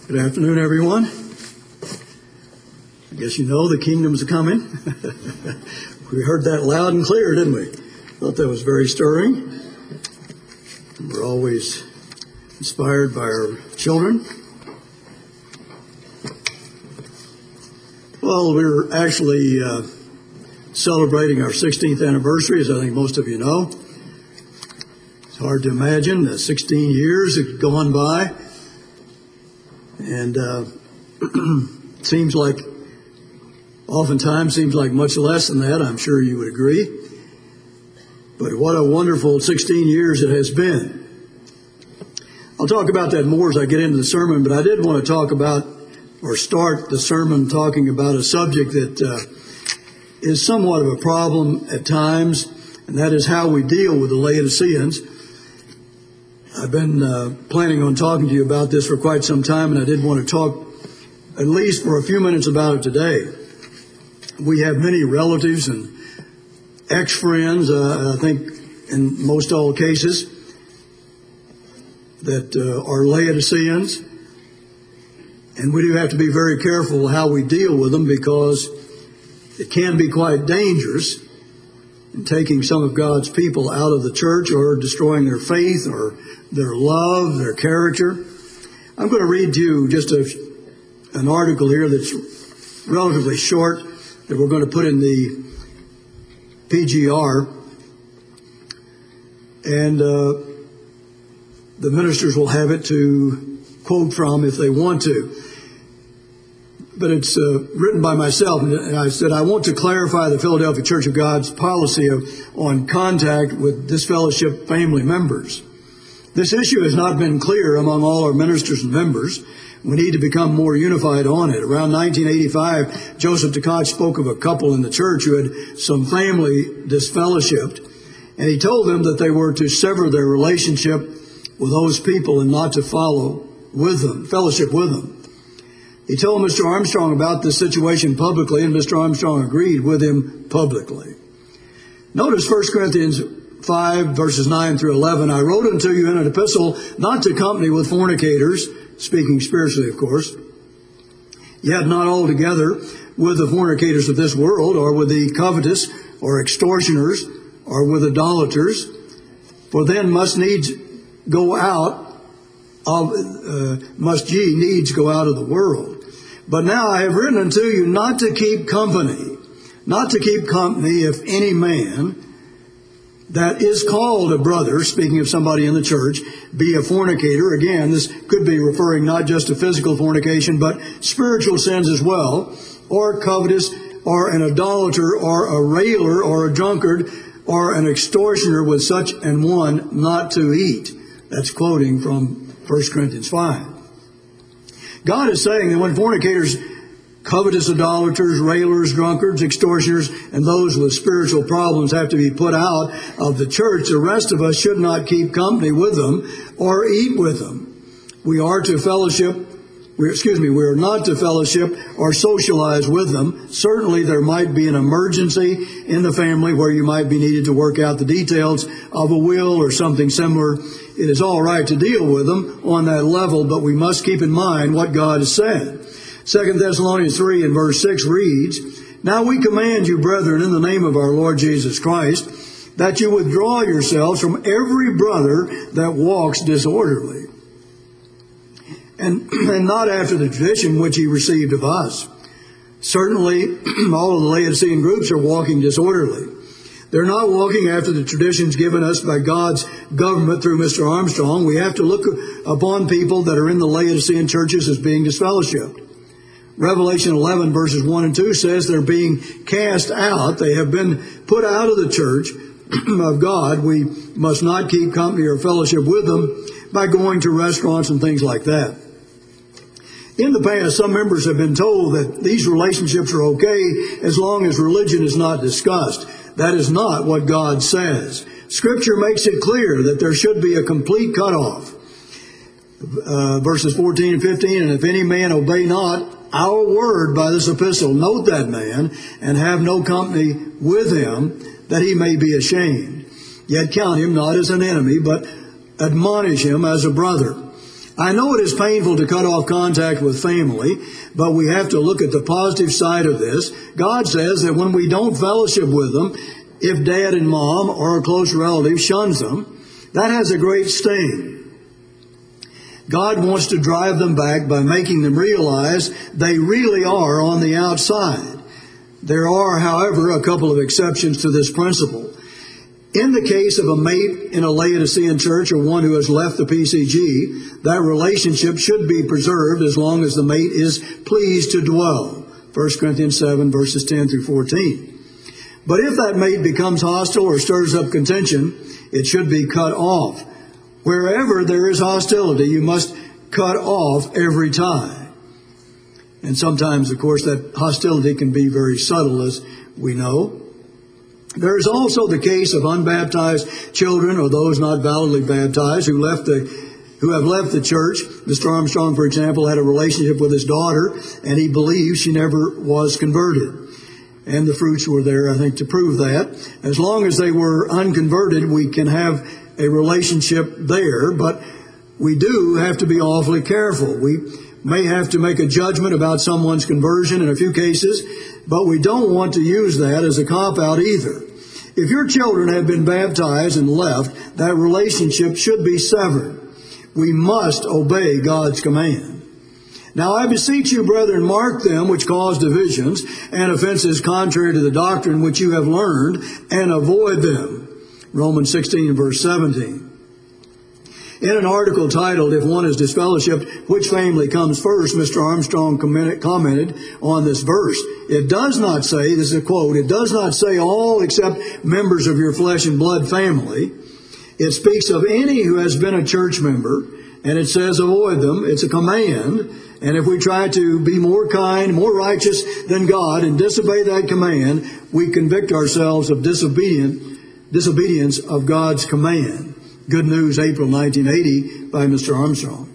Good afternoon, everyone. I guess you know the kingdom's coming. We heard that loud and clear, didn't we? Thought that was very stirring. We're always inspired by our children. Well, we're actually celebrating our 16th anniversary, as I think most of you know. It's hard to imagine that 16 years have gone by. And oftentimes seems like much less than that. I'm sure you would agree. But what a wonderful 16 years it has been. I'll talk about that more as I get into the sermon, but I did want to talk about, or start the sermon talking about a subject that is somewhat of a problem at times, and that is how we deal with the Laodiceans. I've been planning on talking to you about this for quite some time, and I did want to talk at least for a few minutes about it today. We have many relatives and ex-friends, I think in most all cases, that are Laodiceans. And we do have to be very careful how we deal with them, because it can be quite dangerous in taking some of God's people out of the church or destroying their faith or their love, their character. I'm going to read to you just an article here that's relatively short that we're going to put in the PGR. And the ministers will have it to quote from if they want to. But it's written by myself, and I said, I want to clarify the Philadelphia Church of God's policy on contact with disfellowship family members. This issue has not been clear among all our ministers and members. We need to become more unified on it. Around 1985, Joseph Tkach spoke of a couple in the church who had some family disfellowshipped, and he told them that they were to sever their relationship with those people and not to fellowship with them. He told Mr. Armstrong about this situation publicly, and Mr. Armstrong agreed with him publicly. Notice 1 Corinthians 5, verses 9 through 11. I wrote unto you in an epistle not to company with fornicators, speaking spiritually, of course, yet not altogether with the fornicators of this world, or with the covetous, or extortioners, or with idolaters, for then must ye needs go out of the world. But now I have written unto you not to keep company if any man that is called a brother, speaking of somebody in the church, be a fornicator. Again, this could be referring not just to physical fornication, but spiritual sins as well, or covetous, or an idolater, or a railer, or a drunkard, or an extortioner, with such an one not to eat. That's quoting from 1 Corinthians 5. God is saying that when fornicators, covetous, idolaters, railers, drunkards, extortioners, and those with spiritual problems have to be put out of the church, the rest of us should not keep company with them or eat with them. We are not to fellowship or socialize with them. Certainly there might be an emergency in the family where you might be needed to work out the details of a will or something similar. It is all right to deal with them on that level, but we must keep in mind what God has said. 2 Thessalonians 3 and verse 6 reads, Now we command you, brethren, in the name of our Lord Jesus Christ, that you withdraw yourselves from every brother that walks disorderly, and not after the tradition which he received of us. Certainly, all of the Laodicean groups are walking disorderly. They're not walking after the traditions given us by God's government through Mr. Armstrong. We have to look upon people that are in the Laodicean churches as being disfellowshipped. Revelation 11 verses 1 and 2 says they're being cast out. They have been put out of the church of God. We must not keep company or fellowship with them by going to restaurants and things like that. In the past, some members have been told that these relationships are okay as long as religion is not discussed. That is not what God says. Scripture makes it clear that there should be a complete cutoff. Verses 14 and 15, And if any man obey not our word by this epistle, note that man, and have no company with him, that he may be ashamed. Yet count him not as an enemy, but admonish him as a brother. I know it is painful to cut off contact with family, but we have to look at the positive side of this. God says that when we don't fellowship with them, if dad and mom or a close relative shuns them, that has a great sting. God wants to drive them back by making them realize they really are on the outside. There are, however, a couple of exceptions to this principle. In the case of a mate in a Laodicean church or one who has left the PCG, that relationship should be preserved as long as the mate is pleased to dwell. 1 Corinthians 7, verses 10 through 14. But if that mate becomes hostile or stirs up contention, it should be cut off. Wherever there is hostility, you must cut off every tie. And sometimes, of course, that hostility can be very subtle, as we know. There is also the case of unbaptized children or those not validly baptized who have left the church. Mr. Armstrong, for example, had a relationship with his daughter, and he believes she never was converted. And the fruits were there, I think, to prove that. As long as they were unconverted, we can have a relationship there, but we do have to be awfully careful. We may have to make a judgment about someone's conversion in a few cases, but we don't want to use that as a cop-out either. If your children have been baptized and left, that relationship should be severed. We must obey God's command. Now I beseech you, brethren, mark them which cause divisions and offenses contrary to the doctrine which you have learned, and avoid them. Romans 16, verse 17. In an article titled, If One is Disfellowshipped, Which Family Comes First?, Mr. Armstrong commented on this verse. It does not say, this is a quote, it does not say all except members of your flesh and blood family. It speaks of any who has been a church member, and it says avoid them. It's a command, and if we try to be more kind, more righteous than God and disobey that command, we convict ourselves of disobedience of God's command. Good News, April 1980, by Mr. Armstrong.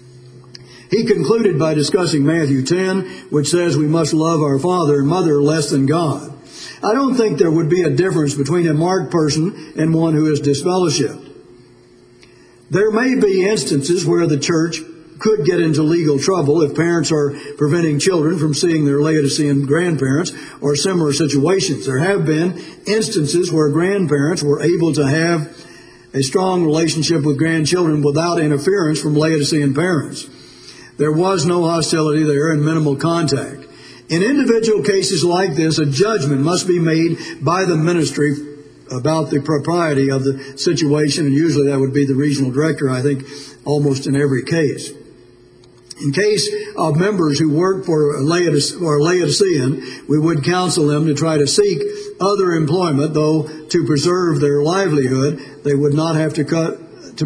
He concluded by discussing Matthew 10, which says we must love our father and mother less than God. I don't think there would be a difference between a marked person and one who is disfellowshipped. There may be instances where the church could get into legal trouble if parents are preventing children from seeing their Laodicean grandparents or similar situations. There have been instances where grandparents were able to have a strong relationship with grandchildren without interference from Laodicean parents. There was no hostility there and minimal contact. In individual cases like this, a judgment must be made by the ministry about the propriety of the situation, and usually that would be the regional director, I think, almost in every case. In case of members who work for a Laodicean, we would counsel them to try to seek other employment, though to preserve their livelihood, they would not have to cut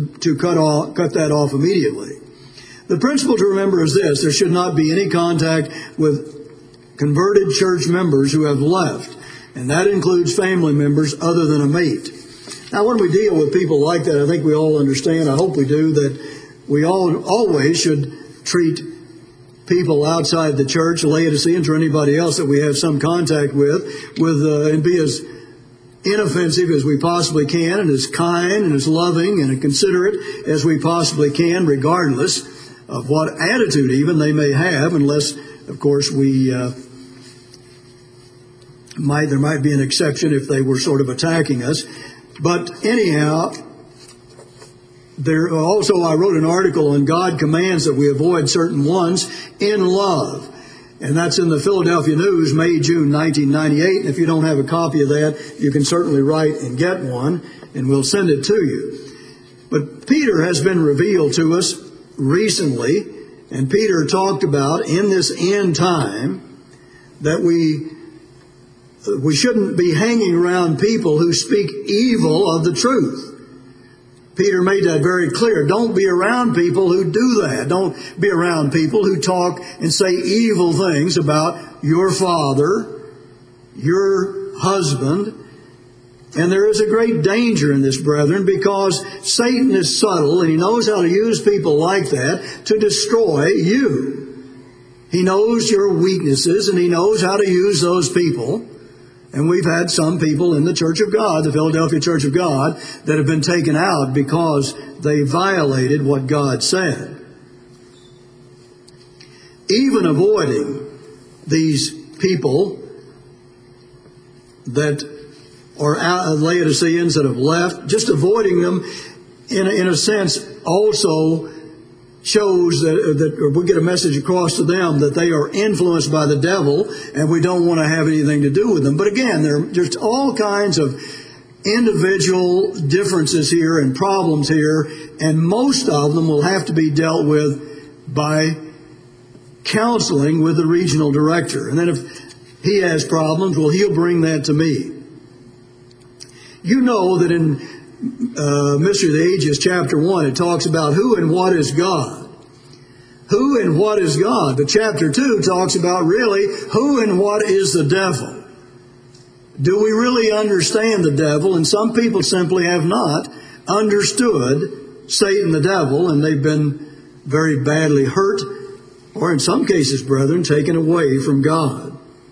that off immediately. The principle to remember is this: there should not be any contact with converted church members who have left, and that includes family members other than a mate. Now, when we deal with people like that, I think we all understand, I hope we do, that we all always should treat people outside the church, Laodiceans or anybody else that we have some contact with and be as inoffensive as we possibly can, and as kind and as loving and considerate as we possibly can, regardless of what attitude even they may have, unless, of course, there might be an exception if they were sort of attacking us. But anyhow, I wrote an article on God commands that we avoid certain ones in love. And that's in the Philadelphia News, May, June 1998. And if you don't have a copy of that, you can certainly write and get one, and we'll send it to you. But Peter has been revealed to us recently, and Peter talked about in this end time that we shouldn't be hanging around people who speak evil of the truth. Peter made that very clear. Don't be around people who do that. Don't be around people who talk and say evil things about your father, your husband. And there is a great danger in this, brethren, because Satan is subtle and he knows how to use people like that to destroy you. He knows your weaknesses and he knows how to use those people. And we've had some people in the Church of God, the Philadelphia Church of God, that have been taken out because they violated what God said. even avoiding these people that are Laodiceans that have left, just avoiding them in a sense also shows that we get a message across to them that they are influenced by the devil and we don't want to have anything to do with them. But again, there's all kinds of individual differences here and problems here, and most of them will have to be dealt with by counseling with the regional director. And then if he has problems, well, he'll bring that to me. You know that in Mystery of the Ages, chapter 1, it talks about who and what is God. Who and what is God? But chapter 2 talks about really who and what is the devil. Do we really understand the devil? And some people simply have not understood Satan the devil, and they've been very badly hurt, or in some cases, brethren, taken away from God.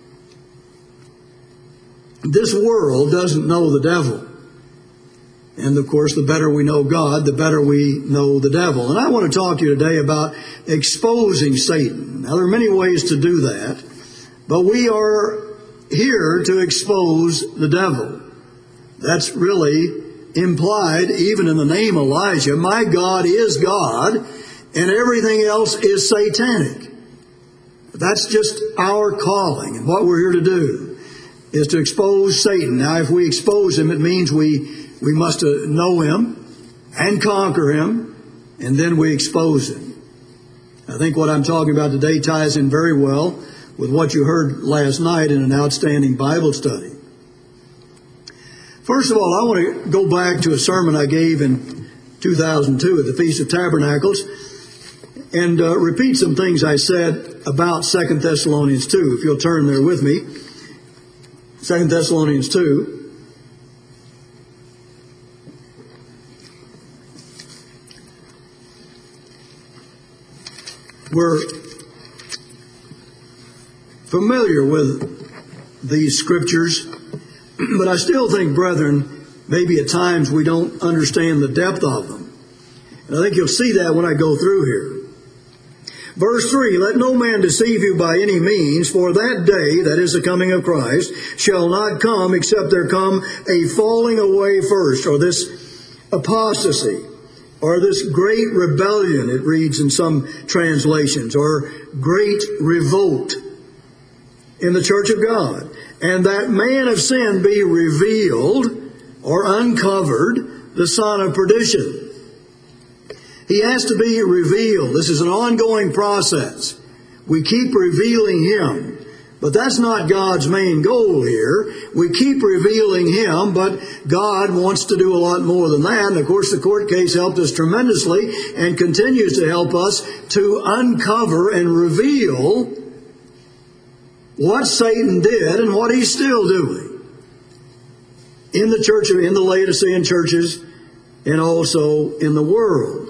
This world doesn't know the devil. And of course, the better we know God, the better we know the devil. And I want to talk to you today about exposing Satan. Now, there are many ways to do that, but we are here to expose the devil. That's really implied even in the name Elijah. My God is God, and everything else is satanic. That's just our calling, and what we're here to do is to expose Satan. Now, if we expose him, it means we must know him and conquer him, and then we expose him. I think what I'm talking about today ties in very well with what you heard last night in an outstanding Bible study. First of all, I want to go back to a sermon I gave in 2002 at the Feast of Tabernacles and repeat some things I said about 2 Thessalonians 2. If you'll turn there with me. 2 Thessalonians 2. We're familiar with these scriptures, but I still think, brethren, maybe at times we don't understand the depth of them. And I think you'll see that when I go through here. Verse 3, let no man deceive you by any means, for that day, that is the coming of Christ, shall not come except there come a falling away first, or this apostasy, or this great rebellion, it reads in some translations, or great revolt in the church of God. And that man of sin be revealed, or uncovered, the son of perdition. He has to be revealed. This is an ongoing process. We keep revealing him. But that's not God's main goal here. We keep revealing him, but God wants to do a lot more than that. And of course, the court case helped us tremendously and continues to help us to uncover and reveal what Satan did and what he's still doing in the church, in the Laodicean churches, and also in the world.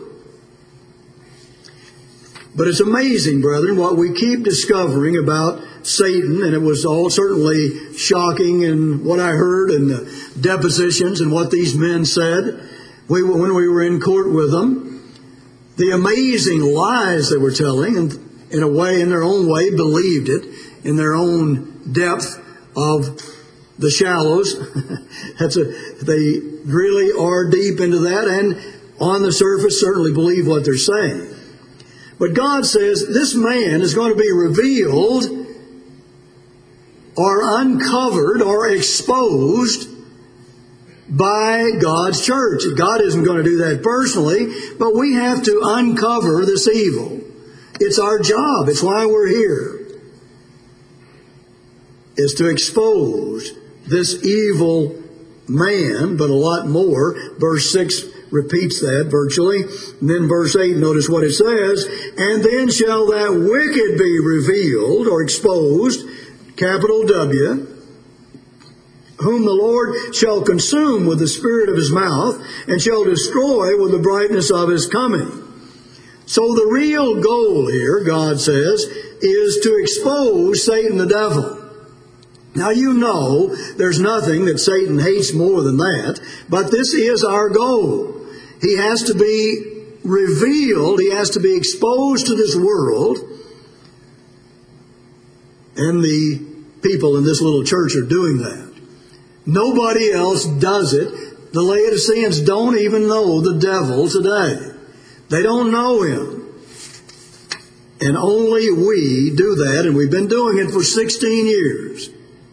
But it's amazing, brethren, what we keep discovering about Satan, and it was all certainly shocking in what I heard in the depositions and what these men said when we were in court with them. The amazing lies they were telling, and in a way, in their own way, believed it in their own depth of the shallows. They really are deep into that, and on the surface certainly believe what they're saying. But God says this man is going to be revealed or uncovered or exposed by God's church. God isn't going to do that personally, but we have to uncover this evil. It's our job. It's why we're here, is to expose this evil man, but a lot more. Verse 6 repeats that virtually. And then verse 8, notice what it says. And then shall that wicked be revealed or exposed, capital W, whom the Lord shall consume with the spirit of his mouth and shall destroy with the brightness of his coming. So the real goal here, God says, is to expose Satan the devil. Now you know there's nothing that Satan hates more than that, but this is our goal. He has to be revealed, he has to be exposed to this world, And the people in this little church are doing that. Nobody else does it. The Laodiceans don't even know the devil today. They don't know him. And only we do that, and we've been doing it for 16 years.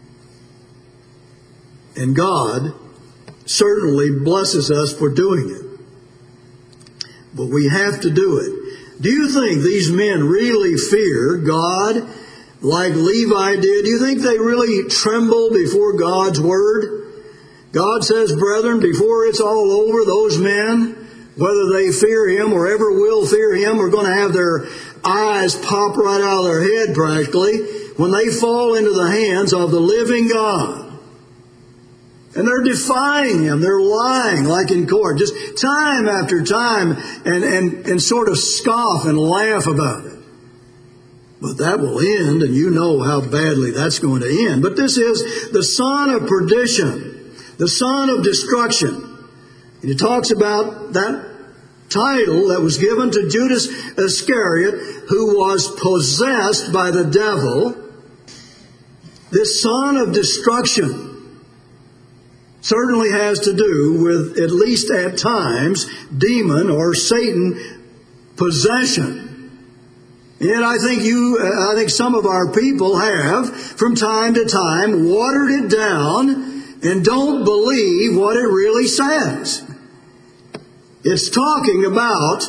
And God certainly blesses us for doing it. But we have to do it. Do you think these men really fear God like Levi did? Do you think they really tremble before God's word? God says, brethren, before it's all over, those men, whether they fear Him or ever will fear Him, are going to have their eyes pop right out of their head practically when they fall into the hands of the living God. And they're defying Him. They're lying like in court, just time after time, and sort of scoff and laugh about it. But that will end, and you know how badly that's going to end. But this is the son of perdition, the son of destruction. And it talks about that title that was given to Judas Iscariot, who was possessed by the devil. This son of destruction certainly has to do with, at least at times, demon or Satan possession. And I think some of our people have, from time to time, watered it down and don't believe what it really says. It's talking about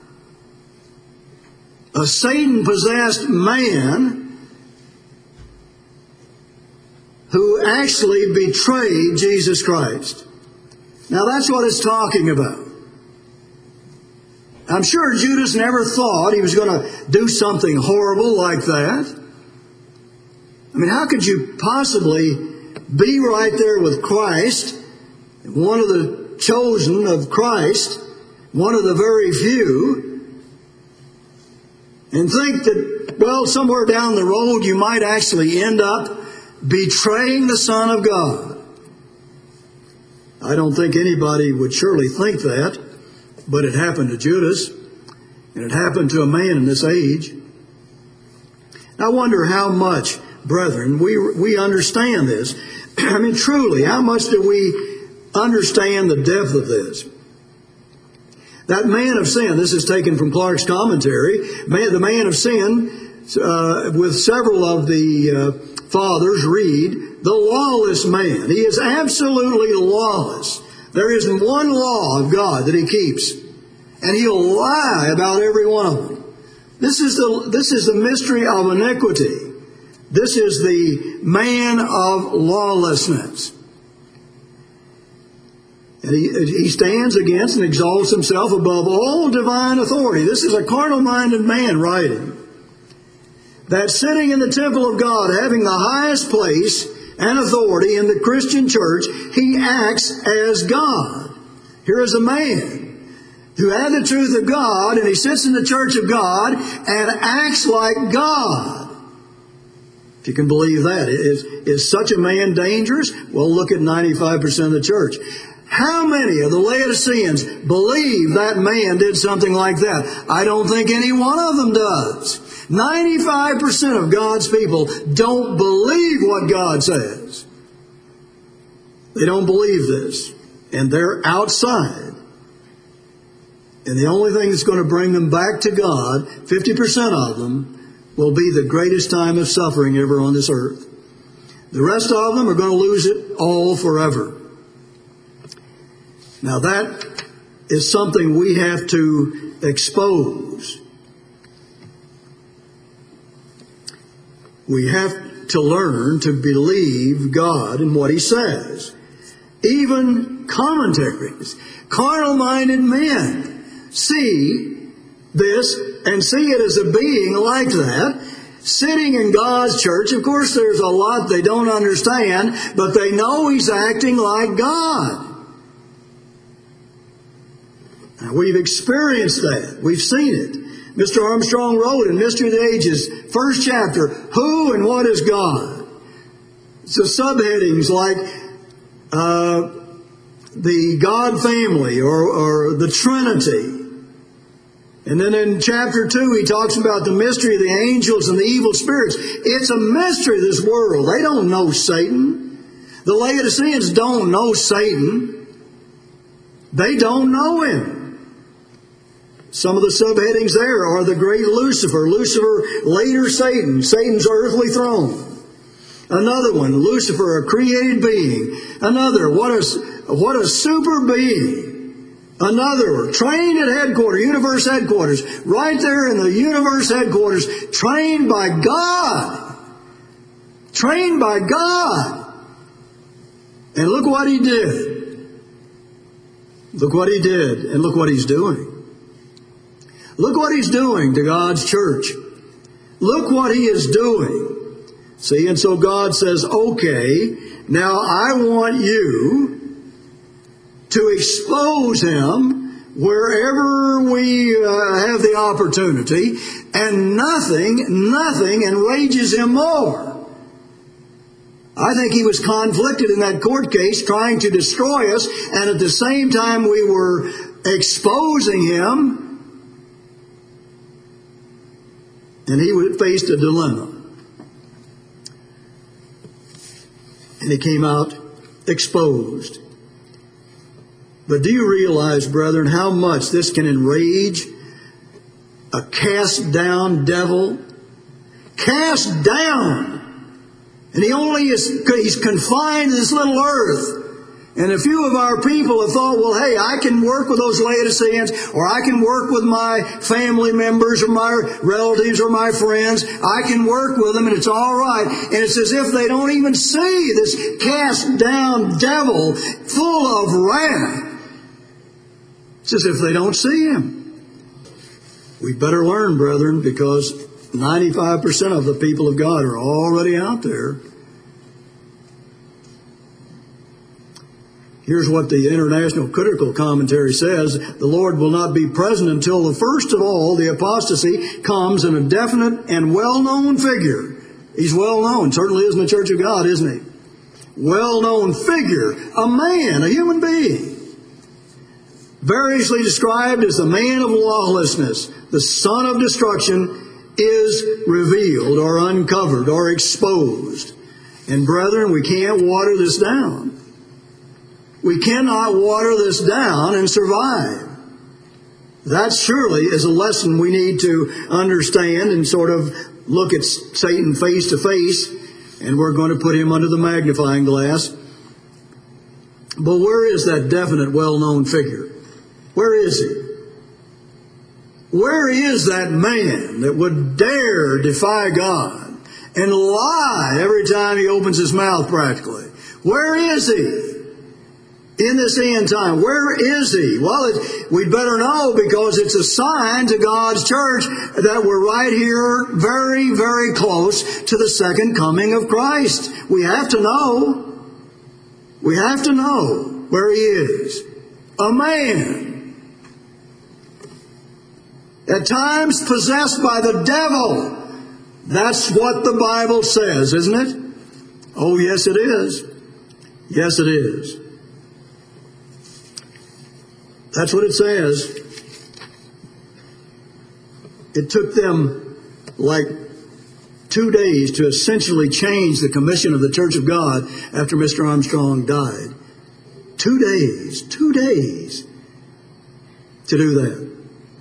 a Satan-possessed man who actually betrayed Jesus Christ. Now that's what it's talking about. I'm sure Judas never thought he was going to do something horrible like that. I mean, how could you possibly be right there with Christ, one of the chosen of Christ, one of the very few, and think that, well, somewhere down the road you might actually end up betraying the Son of God? I don't think anybody would surely think that, but it happened to Judas, and it happened to a man in this age. I wonder how much, brethren, we understand this. I mean, truly, how much do we understand the depth of this? That man of sin, this is taken from Clark's commentary, the man of sin, with several of the fathers read, the lawless man. He is absolutely lawless. There isn't one law of God that he keeps. And he'll lie about every one of them. This is the mystery of iniquity. This is the man of lawlessness. And he stands against and exalts himself above all divine authority. This is a carnal-minded man writing. That sitting in the temple of God, having the highest place and authority in the Christian church, he acts as God. Here is a man who had the truth of God, and he sits in the church of God and acts like God. If you can believe that. Is such a man dangerous? Well, look at 95% of the church. How many of the Laodiceans believe that man did something like that? I don't think any one of them does. 95% of God's people don't believe what God says. They don't believe this. And they're outside. And the only thing that's going to bring them back to God, 50% of them, will be the greatest time of suffering ever on this earth. The rest of them are going to lose it all forever. Now that is something we have to expose. We have to learn to believe God and what He says. Even commentaries, carnal-minded men see this and see it as a being like that, sitting in God's church. Of course, there's a lot they don't understand, but they know He's acting like God. Now, we've experienced that. We've seen it. Mr. Armstrong wrote in Mystery of the Ages, first chapter, Who and What is God? So subheadings like the God family or the Trinity. And then in chapter 2, he talks about the mystery of the angels and the evil spirits. It's a mystery, this world. They don't know Satan. The Laodiceans don't know Satan. They don't know him. Some of the subheadings there are the great Lucifer. Lucifer, later Satan, Satan's earthly throne. Another one, Lucifer, a created being. Another, what a super being. Another, trained at headquarters, universe headquarters, right there in the universe headquarters, trained by God. Trained by God. And look what he did. Look what he did, and look what he's doing. Look what he's doing to God's church. Look what he is doing. See, and so God says, okay, now I want you to expose him wherever we have the opportunity, and nothing enrages him more. I think he was conflicted in that court case, trying to destroy us, and at the same time we were exposing him, and he faced a dilemma. And he came out exposed. But do you realize, brethren, how much this can enrage a cast down devil? Cast down! And he's confined to this little earth. And a few of our people have thought, well, hey, I can work with those Laodiceans, or I can work with my family members, or my relatives, or my friends. I can work with them, and it's all right. And it's as if they don't even see this cast down devil full of wrath. It's as if they don't see him. We better learn, brethren, because 95% of the people of God are already out there. Here's what the International Critical Commentary says. The Lord will not be present until the first of all, the apostasy, comes in a definite and well-known figure. He's well-known. Certainly is in the Church of God, isn't he? Well-known figure. A man, a human being. Variously described as the man of lawlessness, the son of destruction, is revealed or uncovered or exposed. And brethren, we can't water this down. We cannot water this down and survive. That surely is a lesson we need to understand and sort of look at Satan face to face, and we're going to put him under the magnifying glass. But where is that definite, well-known figure? Where is he? Where is that man that would dare defy God and lie every time he opens his mouth practically? Where is he? In this end time, where is he? Well, we'd better know, because it's a sign to God's church that we're right here very, very close to the second coming of Christ. We have to know. We have to know where he is. A man. At times possessed by the devil. That's what the Bible says, isn't it? Oh, yes, it is. Yes, it is. That's what it says. It took them like 2 days to essentially change the commission of the Church of God after Mr. Armstrong died. 2 days. 2 days to do that.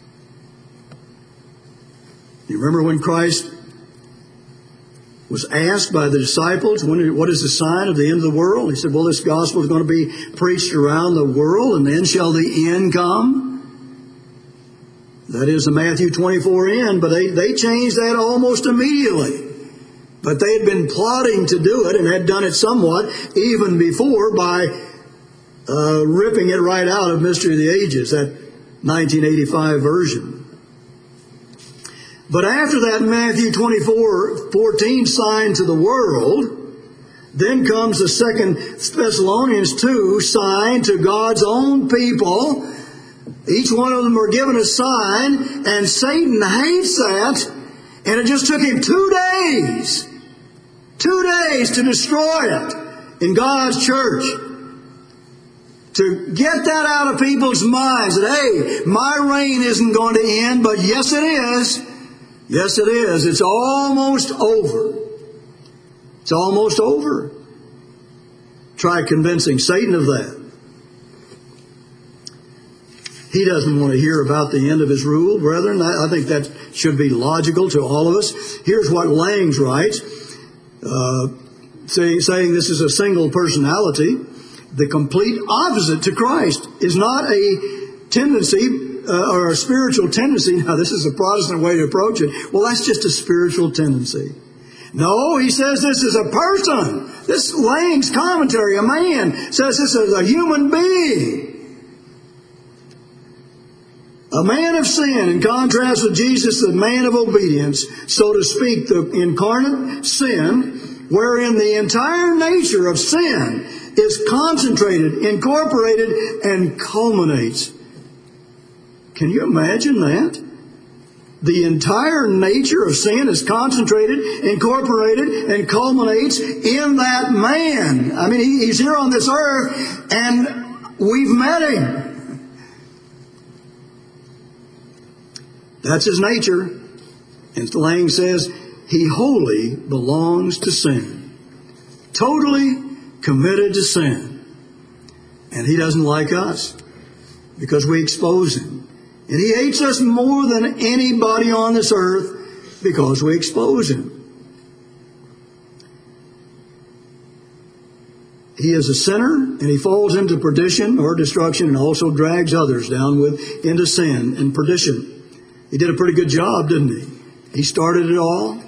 You remember when Christ was asked by the disciples, what is the sign of the end of the world? He said, well, this gospel is going to be preached around the world, and then shall the end come. That is the Matthew 24 end, but they changed that almost immediately. But they had been plotting to do it, and had done it somewhat even before by ripping it right out of Mystery of the Ages, that 1985 version. But after that Matthew 24:14 sign to the world, then comes the 2 Thessalonians 2 sign to God's own people. Each one of them are given a sign, and Satan hates that, and it just took him 2 days. 2 days to destroy it in God's church. To get that out of people's minds that, hey, my reign isn't going to end, but yes it is. Yes it is. It's almost over. It's almost over. Try convincing Satan of that. He doesn't want to hear about the end of his rule, brethren. I think that should be logical to all of us. Here's what Langs writes, saying this is a single personality. The complete opposite to Christ is not a tendency or a spiritual tendency. Now, this is a Protestant way to approach it. Well, that's just a spiritual tendency. No, he says this is a person. This Lang's commentary, a man, says this is a human being. A man of sin, in contrast with Jesus, the man of obedience, so to speak, the incarnate sin, wherein the entire nature of sin is concentrated, incorporated, and culminates. Can you imagine that? The entire nature of sin is concentrated, incorporated, and culminates in that man. I mean, he's here on this earth, and we've met him. That's his nature. And Lang says, he wholly belongs to sin. Totally committed to sin. And he doesn't like us because we expose him. And he hates us more than anybody on this earth because we expose him. He is a sinner, and he falls into perdition or destruction and also drags others down into sin and perdition. He did a pretty good job, didn't he? He started it all.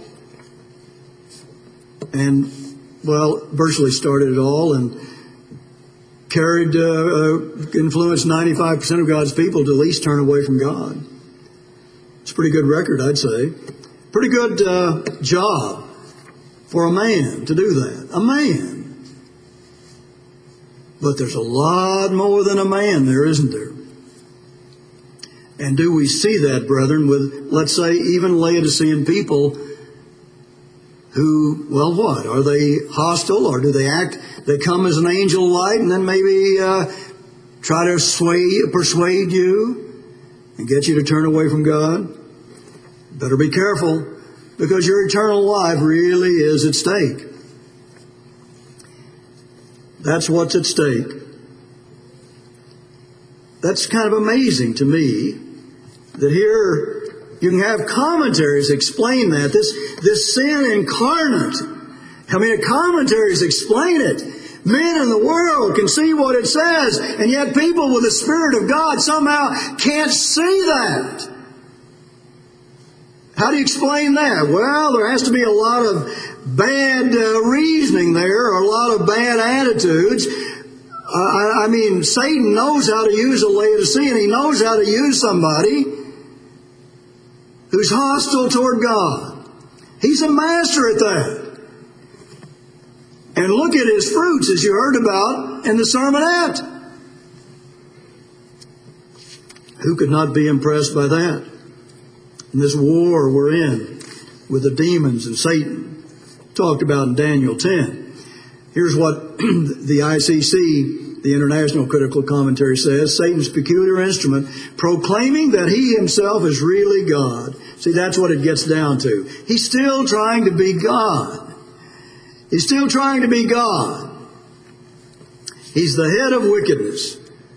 And, well, virtually started it all and carried, influenced 95% of God's people to at least turn away from God. It's a pretty good record, I'd say. Pretty good job for a man to do that. A man. But there's a lot more than a man there, isn't there? And do we see that, brethren, with, let's say, even Laodicean people who, well, what? Are they hostile, or do they act, they come as an angel of light and then maybe try to persuade you and get you to turn away from God? Better be careful, because your eternal life really is at stake. That's what's at stake. That's kind of amazing to me that here you can have commentaries explain that. This sin incarnate. I mean, commentaries explain it. Men in the world can see what it says, and yet people with the Spirit of God somehow can't see that. How do you explain that? Well, there has to be a lot of bad reasoning there, or a lot of bad attitudes. I mean, Satan knows how to use a Laodicean. He knows how to use somebody who's hostile toward God. He's a master at that. And look at his fruits, as you heard about in the sermonette. Who could not be impressed by that? In this war we're in with the demons and Satan, talked about in Daniel 10. Here's what the ICC, the International Critical Commentary, says. Satan's peculiar instrument, proclaiming that he himself is really God. See, that's what it gets down to. He's still trying to be God. He's still trying to be God. He's the head of wickedness.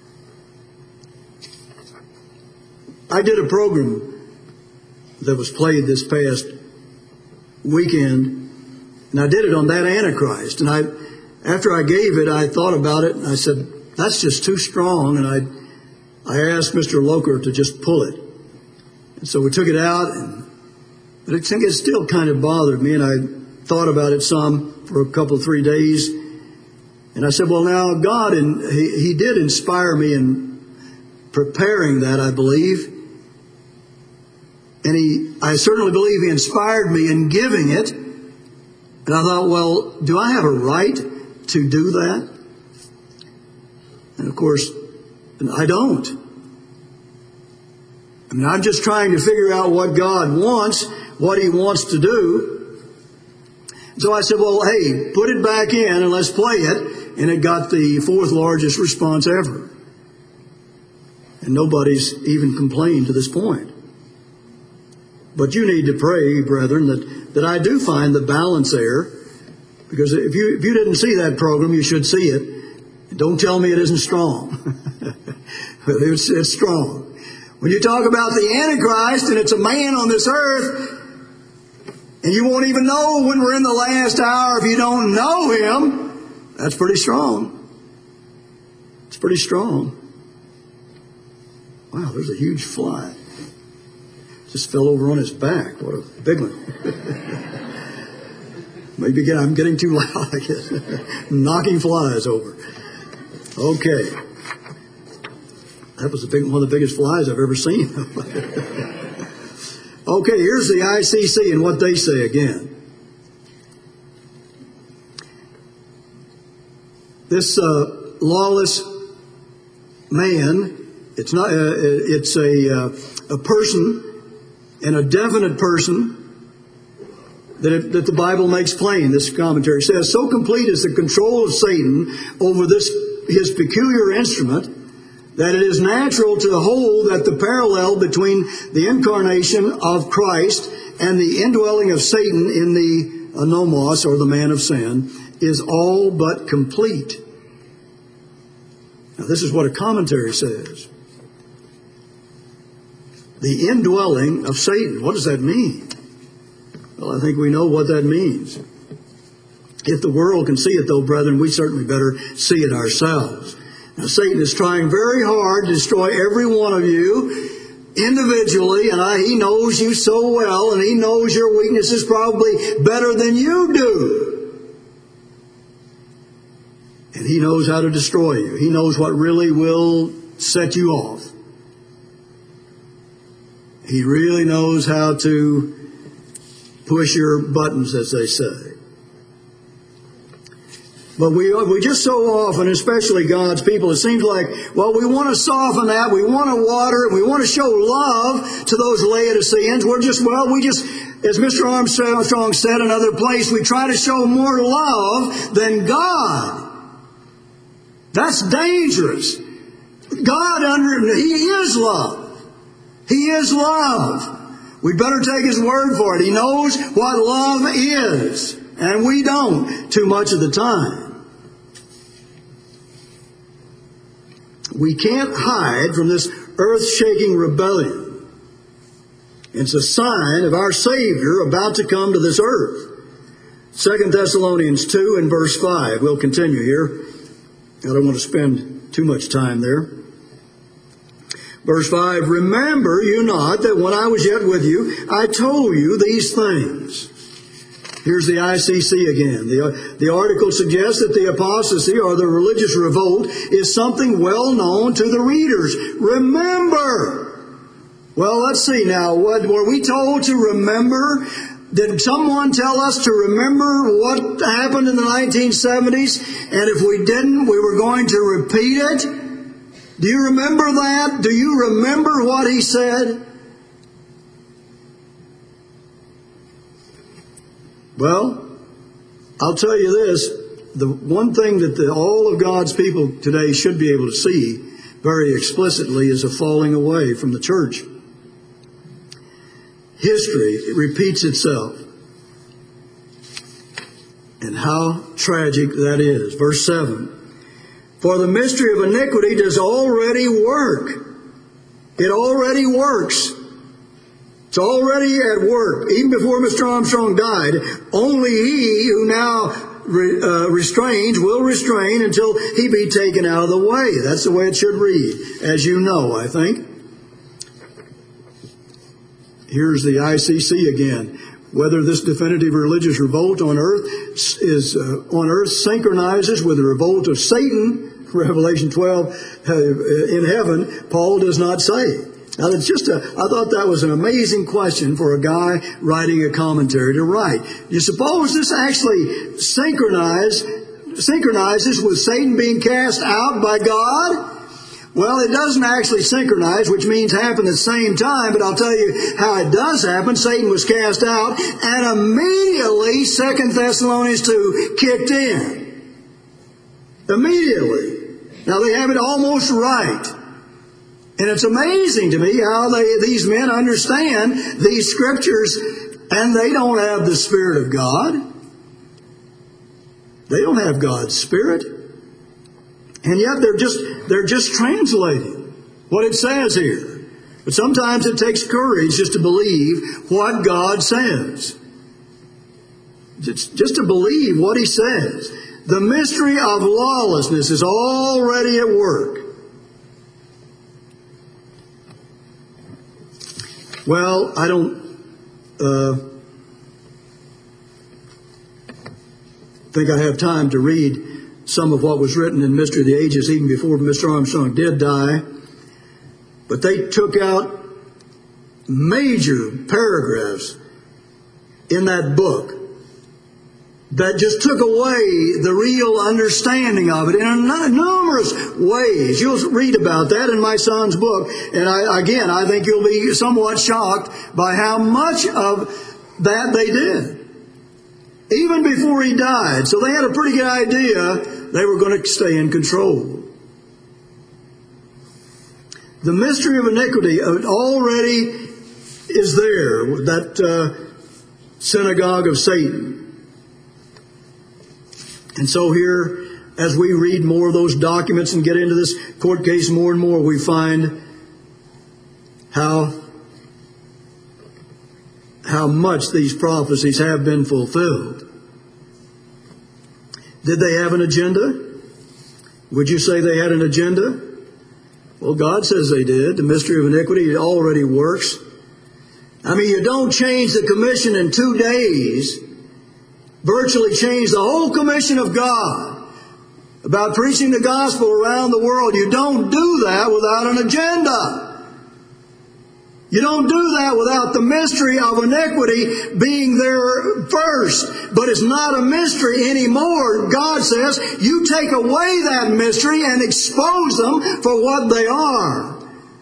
I did a program that was played this past weekend, and I did it on that Antichrist. And after I gave it, I thought about it, and I said, that's just too strong. And I asked Mr. Loker to just pull it. And so we took it out, but I think it still kind of bothered me, and I thought about it some for a couple, 3 days. And I said, well, now, God, and He did inspire me in preparing that, I believe. And I certainly believe He inspired me in giving it. And I thought, well, do I have a right to do that? And of course, I don't. I mean, I'm just trying to figure out what God wants, what He wants to do. So I said, well, hey, put it back in and let's play it. and it got the 4th largest response ever. And nobody's even complained to this point. But you need to pray, brethren, that I do find the balance there. Because if you didn't see that program, you should see it. And don't tell me it isn't strong. It's strong. When you talk about the Antichrist and it's a man on this earth, and you won't even know when we're in the last hour if you don't know him, that's pretty strong. It's pretty strong. Wow, there's a huge fly. Just fell over on his back. What a big one. Maybe I'm getting too loud, I guess. Knocking flies over. Okay. That was one of the biggest flies I've ever seen. Okay, here's the ICC and what they say again. This lawless man, it's a person, and a definite person that the Bible makes plain. This commentary says, so complete is the control of Satan over his peculiar instrument, that it is natural to hold that the parallel between the incarnation of Christ and the indwelling of Satan in the nomos, or the man of sin, is all but complete. Now, this is what a commentary says. The indwelling of Satan. What does that mean? Well, I think we know what that means. If the world can see it, though, brethren, we certainly better see it ourselves. Now, Satan is trying very hard to destroy every one of you individually, and he knows you so well, and he knows your weaknesses probably better than you do. And he knows how to destroy you. He knows what really will set you off. He really knows how to push your buttons, as they say. But we just so often, especially God's people, it seems like, well, we want to soften that, we want to water it, we want to show love to those Laodiceans. We just, as Mr. Armstrong said in another place, we try to show more love than God. That's dangerous. God, He is love. He is love. We'd better take His word for it. He knows what love is, and we don't too much of the time. We can't hide from this earth-shaking rebellion. It's a sign of our Savior about to come to this earth. 2 Thessalonians 2 and verse 5. We'll continue here. I don't want to spend too much time there. Verse 5, remember you not that when I was yet with you, I told you these things. Here's the ICC again. The article suggests that the apostasy, or the religious revolt, is something well known to the readers. Remember! Well, let's see now. Were we told to remember? Did someone tell us to remember what happened in the 1970s? And if we didn't, we were going to repeat it? Do you remember that? Do you remember what he said? Well, I'll tell you this. The one thing that all of God's people today should be able to see very explicitly is a falling away from the church. History, it repeats itself. And how tragic that is. Verse 7. For the mystery of iniquity does already work. It already works. It's already at work. Even before Mr. Armstrong died, only he who now restrains will restrain until he be taken out of the way. That's the way it should read, as you know, I think. Here's the ICC again. Whether this definitive religious revolt on earth synchronizes with the revolt of Satan, Revelation 12, in heaven, Paul does not say. Now, I thought that was an amazing question for a guy writing a commentary to write. You suppose this actually synchronizes with Satan being cast out by God? Well, it doesn't actually synchronize, which means happen at the same time, but I'll tell you how it does happen. Satan was cast out, and immediately 2 Thessalonians 2 kicked in. Immediately. Now they have it almost right. And it's amazing to me how these men understand these scriptures, and they don't have the Spirit of God. They don't have God's Spirit. And yet they're just translating what it says here. But sometimes it takes courage just to believe what God says. Just to believe what He says. The mystery of lawlessness is already at work. Well, I don't think I have time to read some of what was written in Mystery of the Ages even before Mr. Armstrong did die. But they took out major paragraphs in that book that just took away the real understanding of it in numerous ways. You'll read about that in my son's book. And I think you'll be somewhat shocked by how much of that they did. Even before he died. So they had a pretty good idea they were going to stay in control. The mystery of iniquity already is there, that synagogue of Satan. And so here, as we read more of those documents and get into this court case more and more, we find how much these prophecies have been fulfilled. Did they have an agenda? Would you say they had an agenda? Well, God says they did. The mystery of iniquity already works. I mean, you don't change the commission in 2 days. Virtually change the whole commission of God about preaching the gospel around the world. You don't do that without an agenda. You don't do that without the mystery of iniquity being there first. But it's not a mystery anymore. God says, you take away that mystery and expose them for what they are.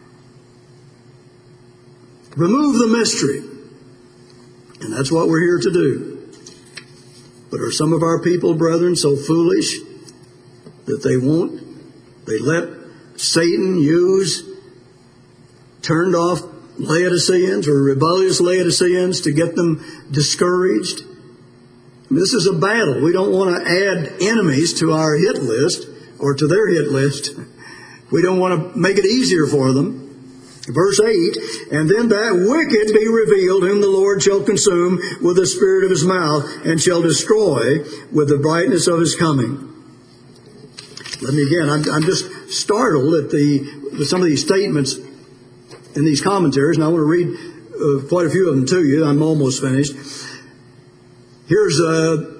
Remove the mystery. And that's what we're here to do. But are some of our people, brethren, so foolish that they let Satan use turned off Laodiceans or rebellious Laodiceans to get them discouraged? I mean, this is a battle. We don't want to add enemies to our hit list or to their hit list. We don't want to make it easier for them. Verse 8, and then that wicked be revealed, whom the Lord shall consume with the spirit of his mouth, and shall destroy with the brightness of his coming. Let me again, I'm just startled at some of these statements in these commentaries, and I want to read quite a few of them to you. I'm almost finished. Here's the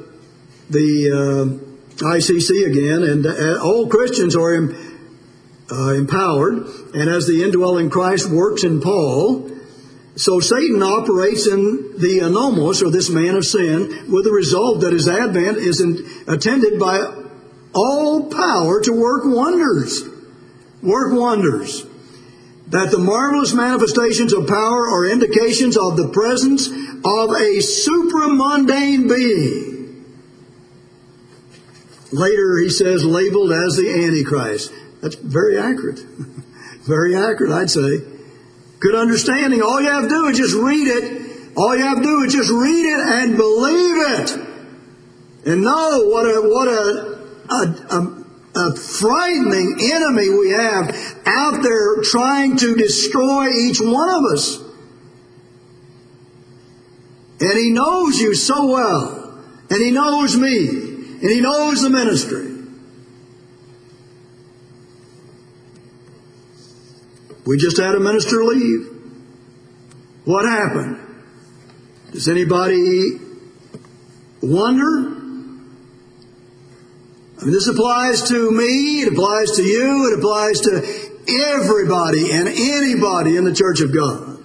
ICC again, and all Christians are empowered, and as the indwelling Christ works in Paul, so Satan operates in the anomos, or this man of sin, with the result that his advent is attended by all power to work wonders. Work wonders. That the marvelous manifestations of power are indications of the presence of a supramundane being. Later he says, labeled as the Antichrist. That's very accurate. Very accurate, I'd say. Good understanding. All you have to do is just read it. All you have to do is just read it and believe it. And know what a frightening enemy we have out there trying to destroy each one of us. And he knows you so well. And he knows me. And he knows the ministry. We just had a minister leave. What happened? Does anybody wonder? I mean, this applies to me, it applies to you, it applies to everybody and anybody in the Church of God.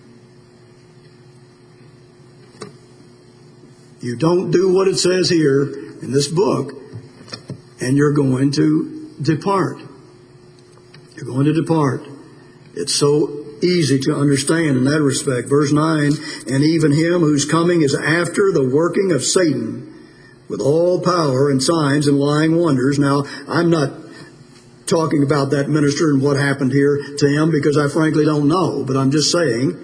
You don't do what it says here in this book, and you're going to depart. You're going to depart. It's so easy to understand in that respect. Verse 9, and even him whose coming is after the working of Satan, with all power and signs and lying wonders. Now, I'm not talking about that minister and what happened here to him because I frankly don't know, but I'm just saying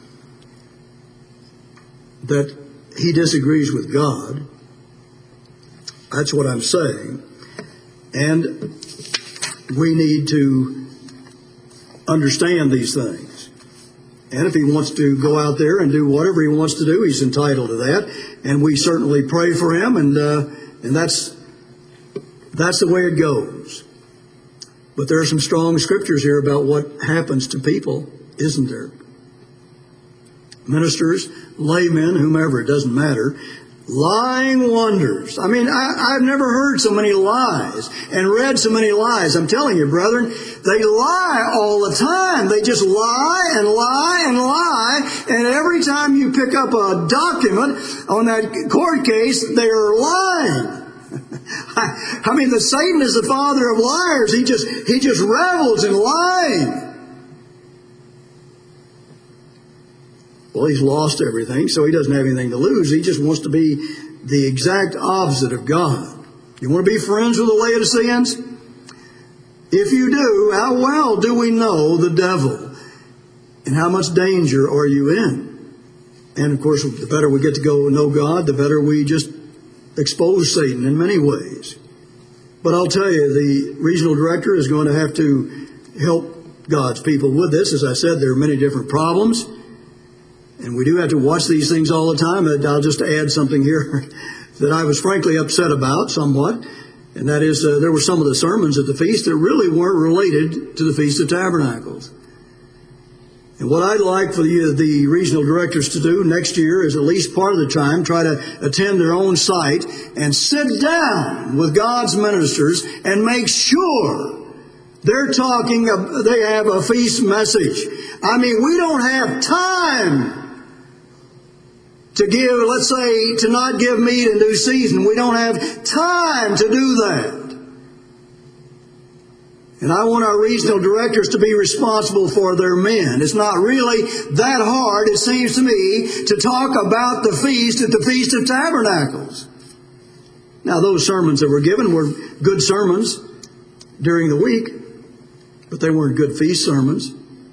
that he disagrees with God. That's what I'm saying. And we need to understand these things. And if he wants to go out there and do whatever he wants to do, he's entitled to that. And we certainly pray for him, and that's the way it goes. But there are some strong scriptures here about what happens to people, isn't there? Ministers, laymen, whomever, it doesn't matter. Lying wonders. I mean, I've never heard so many lies and read so many lies. I'm telling you, brethren, they lie all the time. They just lie and lie and lie. And every time you pick up a document on that court case, they are lying. I mean, Satan is the father of liars. He just revels in lying. Well, he's lost everything, so he doesn't have anything to lose. He just wants to be the exact opposite of God. You want to be friends with the Laodiceans? If you do, how well do we know the devil? And how much danger are you in? And of course, the better we get to go know God, the better we just expose Satan in many ways. But I'll tell you, the regional director is going to have to help God's people with this. As I said, there are many different problems. And we do have to watch these things all the time. I'll just add something here that I was frankly upset about somewhat. And that is, there were some of the sermons at the feast that really weren't related to the Feast of Tabernacles. And what I'd like for the regional directors to do next year is at least part of the time try to attend their own site and sit down with God's ministers and make sure they're talking, they have a feast message. I mean, we don't have time to give, let's say, to not give meat in due season. We don't have time to do that. And I want our regional directors to be responsible for their men. It's not really that hard, it seems to me, to talk about the feast at the Feast of Tabernacles. Now, those sermons that were given were good sermons during the week, but they weren't good feast sermons.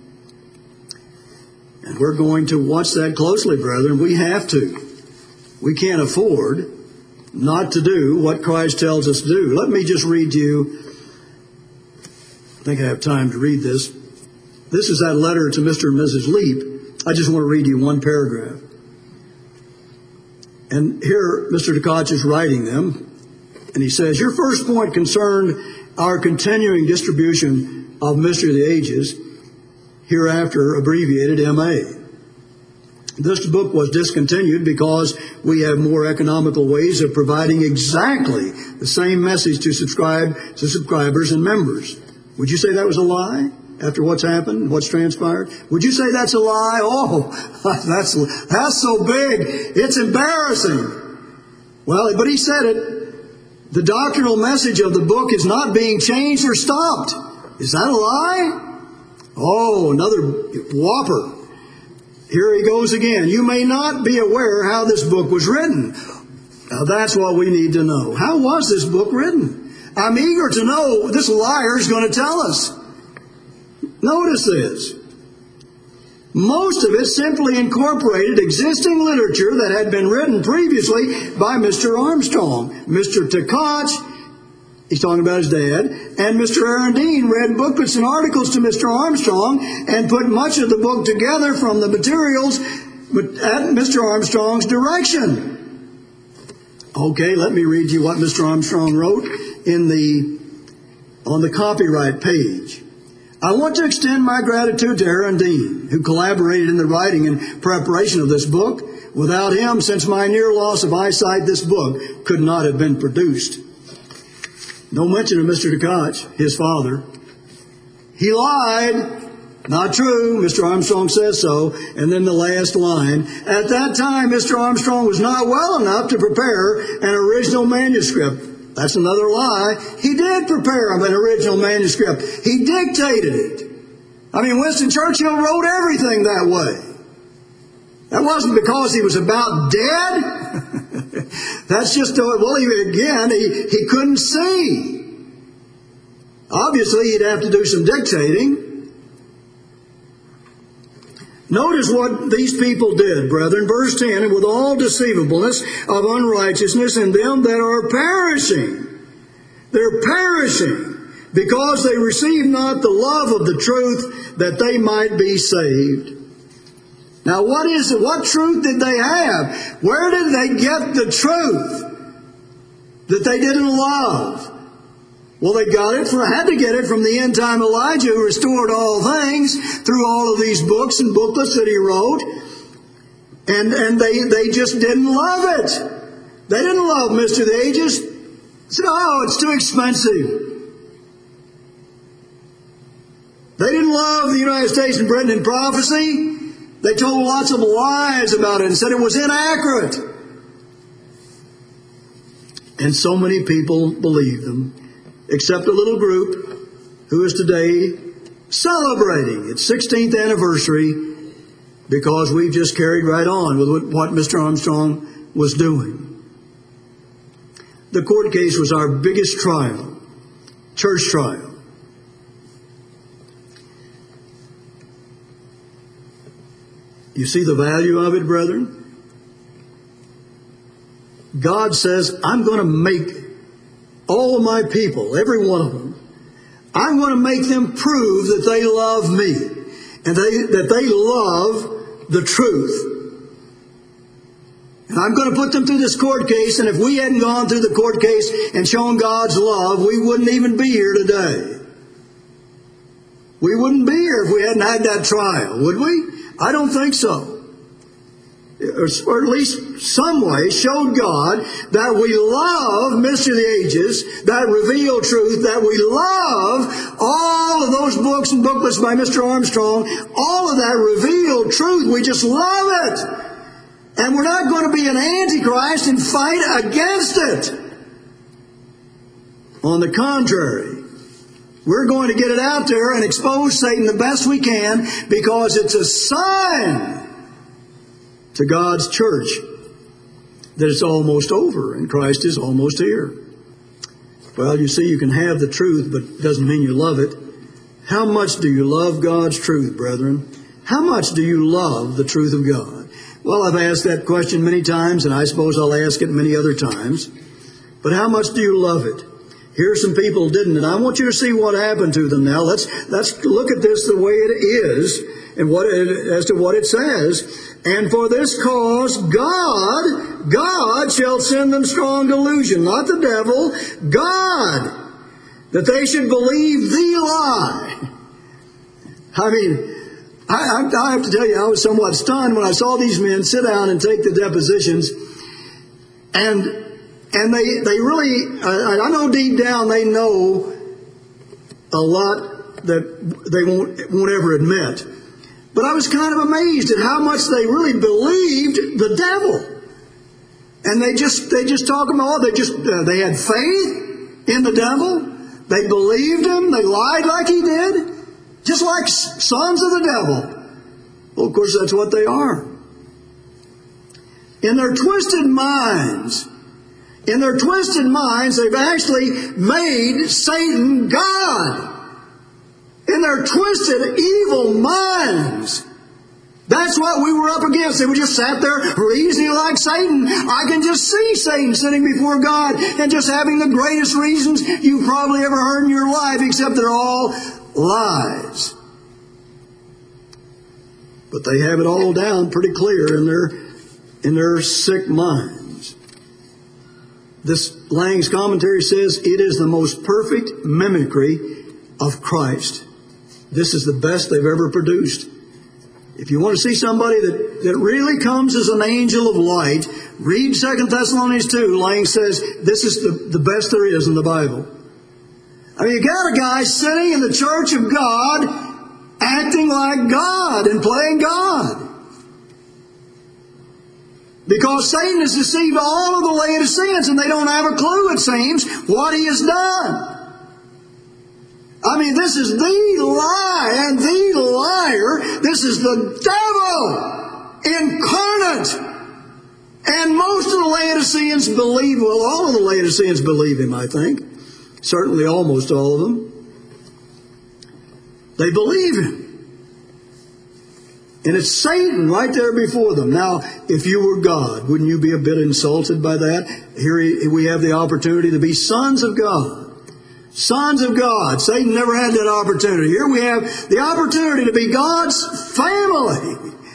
And we're going to watch that closely, brethren. We have to. We can't afford not to do what Christ tells us to do. Let me just read to you. I think I have time to read this. This is that letter to Mr. and Mrs. Leap. I just want to read you one paragraph. And here Mr. Tkach is writing them. And he says, your first point concerned our continuing distribution of Mystery of the Ages, hereafter abbreviated M.A. This book was discontinued because we have more economical ways of providing exactly the same message to subscribers and members. Would you say that was a lie after what's happened, what's transpired? Would you say that's a lie? Oh, that's so big. It's embarrassing. Well, but he said it. The doctrinal message of the book is not being changed or stopped. Is that a lie? Oh, another whopper. Here he goes again. You may not be aware how this book was written. Now that's what we need to know. How was this book written? I'm eager to know. This liar is going to tell us. Notice this. Most of it simply incorporated existing literature that had been written previously by Mr. Armstrong. Mr. Tkach, he's talking about his dad, and Mr. Arundine read booklets and articles to Mr. Armstrong and put much of the book together from the materials at Mr. Armstrong's direction. Okay, let me read you what Mr. Armstrong wrote on the copyright page. I want to extend my gratitude to Arundine, who collaborated in the writing and preparation of this book. Without him, since my near loss of eyesight, this book could not have been produced. No mention of Mr. Tkach, his father. He lied. Not true. Mr. Armstrong says so. And then the last line. At that time, Mr. Armstrong was not well enough to prepare an original manuscript. That's another lie. He did prepare an original manuscript. He dictated it. I mean, Winston Churchill wrote everything that way. That wasn't because he was about dead. That's just, well, he couldn't see. Obviously, he'd have to do some dictating. Notice what these people did, brethren. Verse 10, and with all deceivableness of unrighteousness in them that are perishing. They're perishing because they receive not the love of the truth that they might be saved. Now what is it? What truth did they have? Where did they get the truth that they didn't love? Well, they had to get it from the end-time Elijah who restored all things through all of these books and booklets that he wrote. And they just didn't love it. They didn't love Mr. the Ages. They said, oh, it's too expensive. They didn't love the United States and Britain in prophecy. They told lots of lies about it and said it was inaccurate. And so many people believed them. Except a little group who is today celebrating its 16th anniversary because we've just carried right on with what Mr. Armstrong was doing. The court case was our biggest trial, church trial. You see the value of it, brethren? God says, I'm going to make all of my people, every one of them, I'm going to make them prove that they love me and that they love the truth. And I'm going to put them through this court case, and if we hadn't gone through the court case and shown God's love, we wouldn't even be here today. We wouldn't be here if we hadn't had that trial, would we? I don't think so. Or at least some way showed God that we love Mystery of the Ages, that revealed truth, that we love all of those books and booklets by Mr. Armstrong, all of that revealed truth. We just love it. And we're not going to be an antichrist and fight against it. On the contrary, we're going to get it out there and expose Satan the best we can because it's a sign to God's church that it's almost over and Christ is almost here. Well, you see, you can have the truth, but it doesn't mean you love it. How much do you love God's truth, brethren? How much do you love the truth of God? Well, I've asked that question many times, and I suppose I'll ask it many other times. But how much do you love it? Here some people didn't, and I want you to see what happened to them now. Let's look at this the way it is and as to what it says. And for this cause, God shall send them strong delusion, not the devil, God, that they should believe the lie. I mean, I have to tell you, I was somewhat stunned when I saw these men sit down and take the depositions, and they really, I know deep down they know a lot that they won't ever admit. But I was kind of amazed at how much they really believed the devil. And they just talk about, they had faith in the devil. They believed him. They lied like he did. Just like sons of the devil. Well, of course, that's what they are. In their twisted minds, they've actually made Satan God. In their twisted, evil minds. That's what we were up against. They were just sat there reasoning like Satan. I can just see Satan sitting before God and just having the greatest reasons you've probably ever heard in your life, except they're all lies. But they have it all down pretty clear in their sick minds. This Lang's commentary says it is the most perfect mimicry of Christ. This is the best they've ever produced. If you want to see somebody that really comes as an angel of light, read 2 Thessalonians 2. Lang says this is the best there is in the Bible. I mean, you got a guy sitting in the church of God, acting like God and playing God. Because Satan has deceived all of the Laodiceans, and they don't have a clue, it seems, what he has done. I mean, this is the lie and the liar. This is the devil incarnate. And most of the Laodiceans believe, well, all of the Laodiceans believe him, I think. Certainly almost all of them. They believe him. And it's Satan right there before them. Now, if you were God, wouldn't you be a bit insulted by that? Here we have the opportunity to be sons of God. Sons of God. Satan never had that opportunity. Here we have the opportunity to be God's family.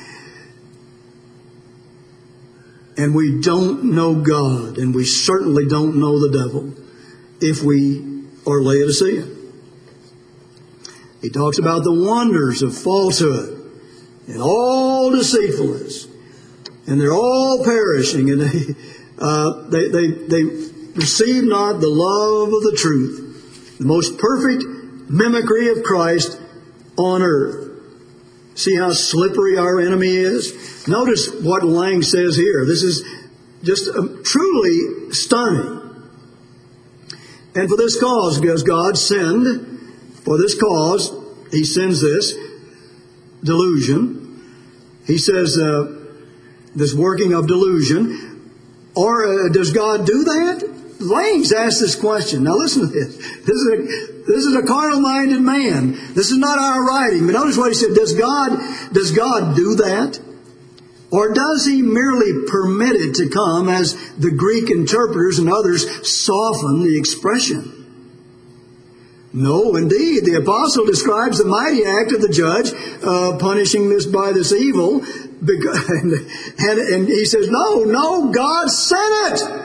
And we don't know God, and we certainly don't know the devil if we are Laodicean. He talks about the wonders of falsehood and all deceitfulness, and they're all perishing, and they receive not the love of the truth, the most perfect mimicry of Christ on earth. See how slippery our enemy is? Notice what Lang says here. This is just truly stunning. And for this cause does God send, for this cause, He sends this delusion. He says this working of delusion. Or does God do that? Lang's asked this question. Now listen to this. This is a carnal-minded man. This is not our writing. But notice what he said. Does God do that? Or does He merely permit it to come as the Greek interpreters and others soften the expression? No, indeed. The apostle describes the mighty act of the judge punishing this by this evil. And he says, no, God sent it.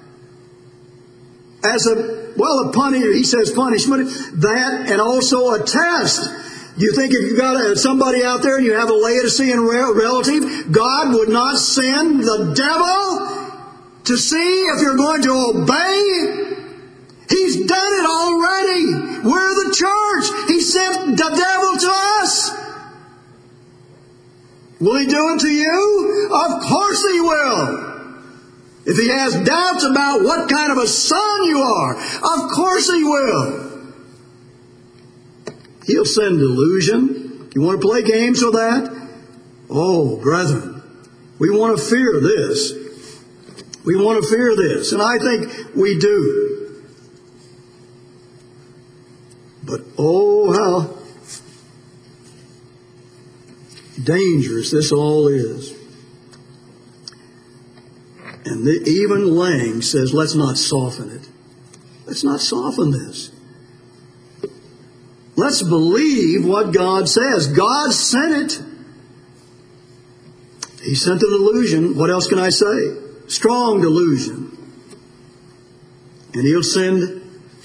As he says punishment, that and also a test. Do you think if you've got somebody out there and you have a Laodicean relative, God would not send the devil to see if you're going to obey? He's done it already. We're the church. He sent the devil to us. Will He do it to you? Of course He will. If He has doubts about what kind of a son you are, of course He will. He'll send delusion. You want to play games with that? Oh, brethren, we want to fear this. We want to fear this, and I think we do. But oh, how dangerous this all is. And even Lang says, let's not soften it. Let's not soften this. Let's believe what God says. God sent it. He sent the delusion. What else can I say? Strong delusion. And He'll send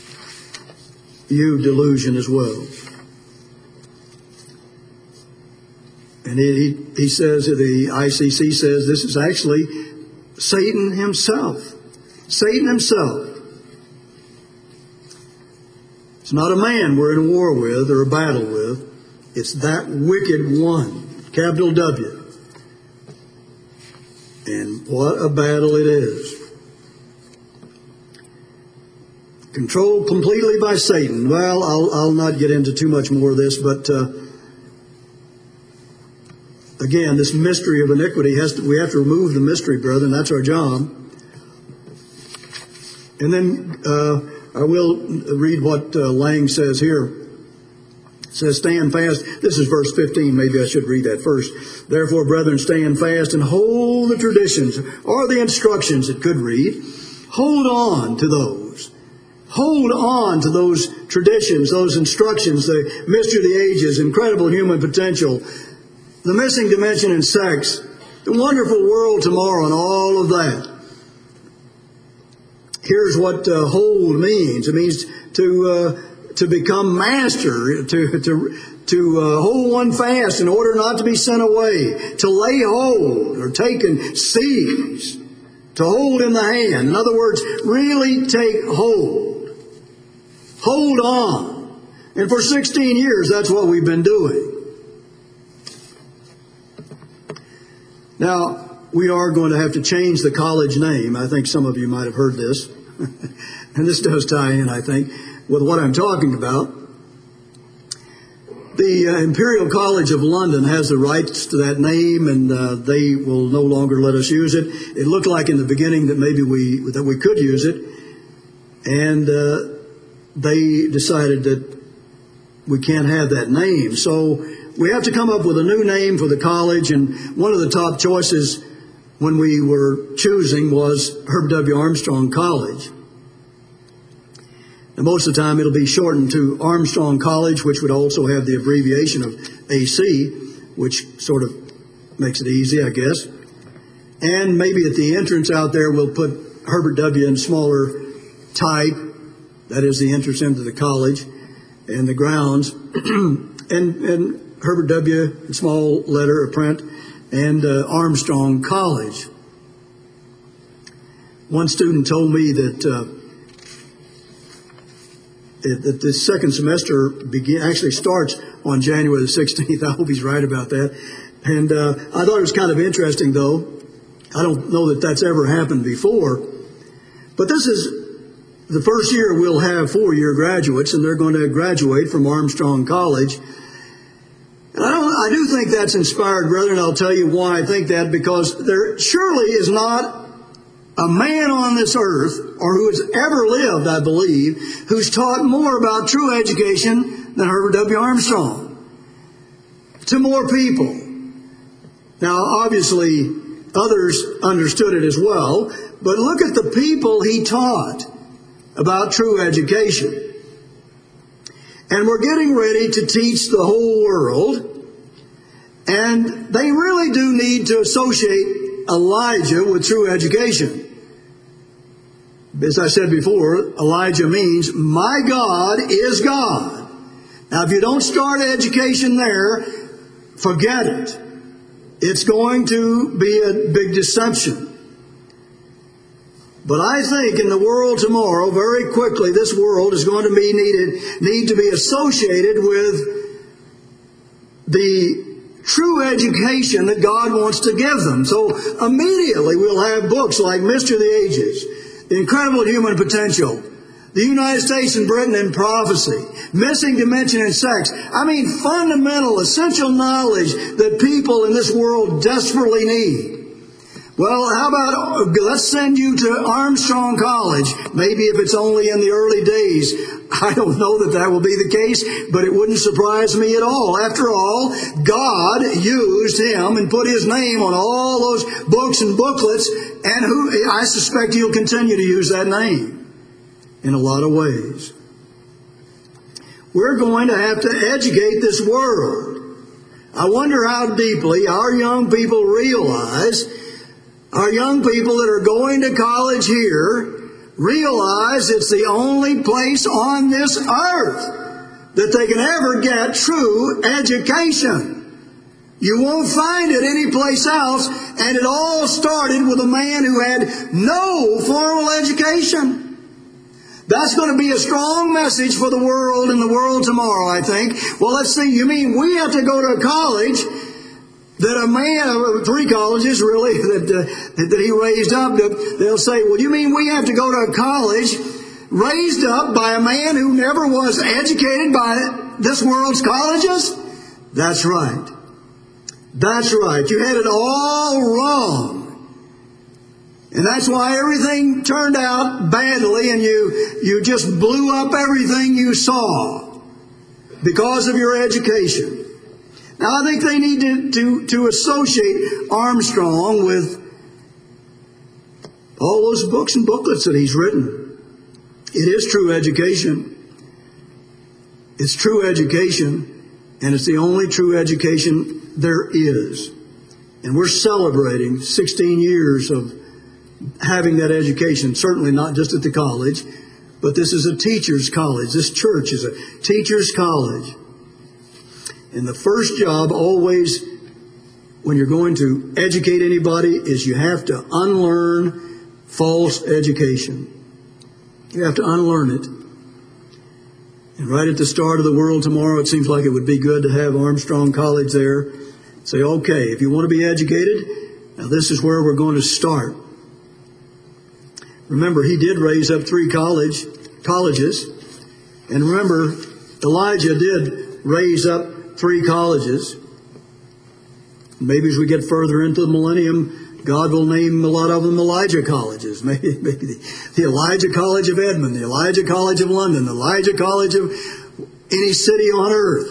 you delusion as well. And he says, the ICC says, this is actually Satan himself. Satan himself. It's not a man we're in a war with or a battle with. It's that wicked one. Capital W. And what a battle it is. Controlled completely by Satan. Well, I'll not get into too much more of this, but again, this mystery of iniquity we have to remove the mystery, brethren. That's our job. And then I will read what Lang says here. It says, stand fast. This is verse 15. Maybe I should read that first. Therefore, brethren, stand fast and hold the traditions, or the instructions it could read. Hold on to those. Hold on to those traditions, those instructions, the mystery of the ages, incredible human potential, the missing dimension in sex, the wonderful world tomorrow, and all of that. Here's what hold means. It means to become master, to hold one fast in order not to be sent away, to lay hold or take and seize, to hold in the hand. In other words, really take hold. Hold on. And for 16 years, that's what we've been doing. Now, we are going to have to change the college name. I think some of you might have heard this. And this does tie in, I think, with what I'm talking about. The Imperial College of London has the rights to that name, and they will no longer let us use it. It looked like in the beginning that maybe we could use it, and they decided that we can't have that name. So we have to come up with a new name for the college, and one of the top choices when we were choosing was Herbert W. Armstrong College. And most of the time it'll be shortened to Armstrong College, which would also have the abbreviation of AC, which sort of makes it easy, I guess. And maybe at the entrance out there we'll put Herbert W. in smaller type. That is the entrance into the college and the grounds. and Herbert W. in small letter or print, and Armstrong College. One student told me that that the second semester actually starts on January the 16th. I hope he's right about that. And I thought it was kind of interesting, though. I don't know that that's ever happened before. But this is the first year we'll have 4-year graduates, and they're going to graduate from Armstrong College. And I do think that's inspired, brethren. I'll tell you why I think that, because there surely is not a man on this earth, or who has ever lived, I believe, who's taught more about true education than Herbert W. Armstrong to more people. Now, obviously, others understood it as well, but look at the people he taught about true education. And we're getting ready to teach the whole world, and they really do need to associate Elijah with true education. As I said before, Elijah means, my God is God. Now, if you don't start education there, forget it. It's going to be a big deception. But I think in the world tomorrow, very quickly, this world is going to need to be associated with the true education that God wants to give them. So immediately we'll have books like Mystery of the Ages, The Incredible Human Potential, The United States and Britain in Prophecy, Missing Dimension in Sex. I mean, fundamental, essential knowledge that people in this world desperately need. Well, how about, let's send you to Armstrong College. Maybe if it's only in the early days. I don't know that that will be the case, but it wouldn't surprise me at all. After all, God used him and put his name on all those books and booklets, and I suspect he'll continue to use that name in a lot of ways. We're going to have to educate this world. I wonder how deeply our young people realize, our young people that are going to college here, realize it's the only place on this earth that they can ever get true education. You won't find it anyplace else, and it all started with a man who had no formal education. That's going to be a strong message for the world and the world tomorrow, I think. Well, let's see, you mean we have to go to a college that a man, 3 colleges really, that he raised up, they'll say, well, you mean we have to go to a college raised up by a man who never was educated by this world's colleges? That's right. That's right. You had it all wrong. And that's why everything turned out badly, and you just blew up everything you saw because of your education. Now, I think they need to associate Armstrong with all those books and booklets that he's written. It is true education. It's true education, and it's the only true education there is. And we're celebrating 16 years of having that education, certainly not just at the college, but this is a teacher's college. This church is a teacher's college. And the first job always, when you're going to educate anybody, is you have to unlearn false education. You have to unlearn it. And right at the start of the world tomorrow, it seems like it would be good to have Armstrong College there. Say, okay, if you want to be educated, now this is where we're going to start. Remember, he did raise up 3 colleges. And remember, Elijah did raise up 3 colleges. Maybe as we get further into the millennium, God will name a lot of them Elijah colleges. Maybe the Elijah College of Edmond, the Elijah College of London, the Elijah College of any city on earth.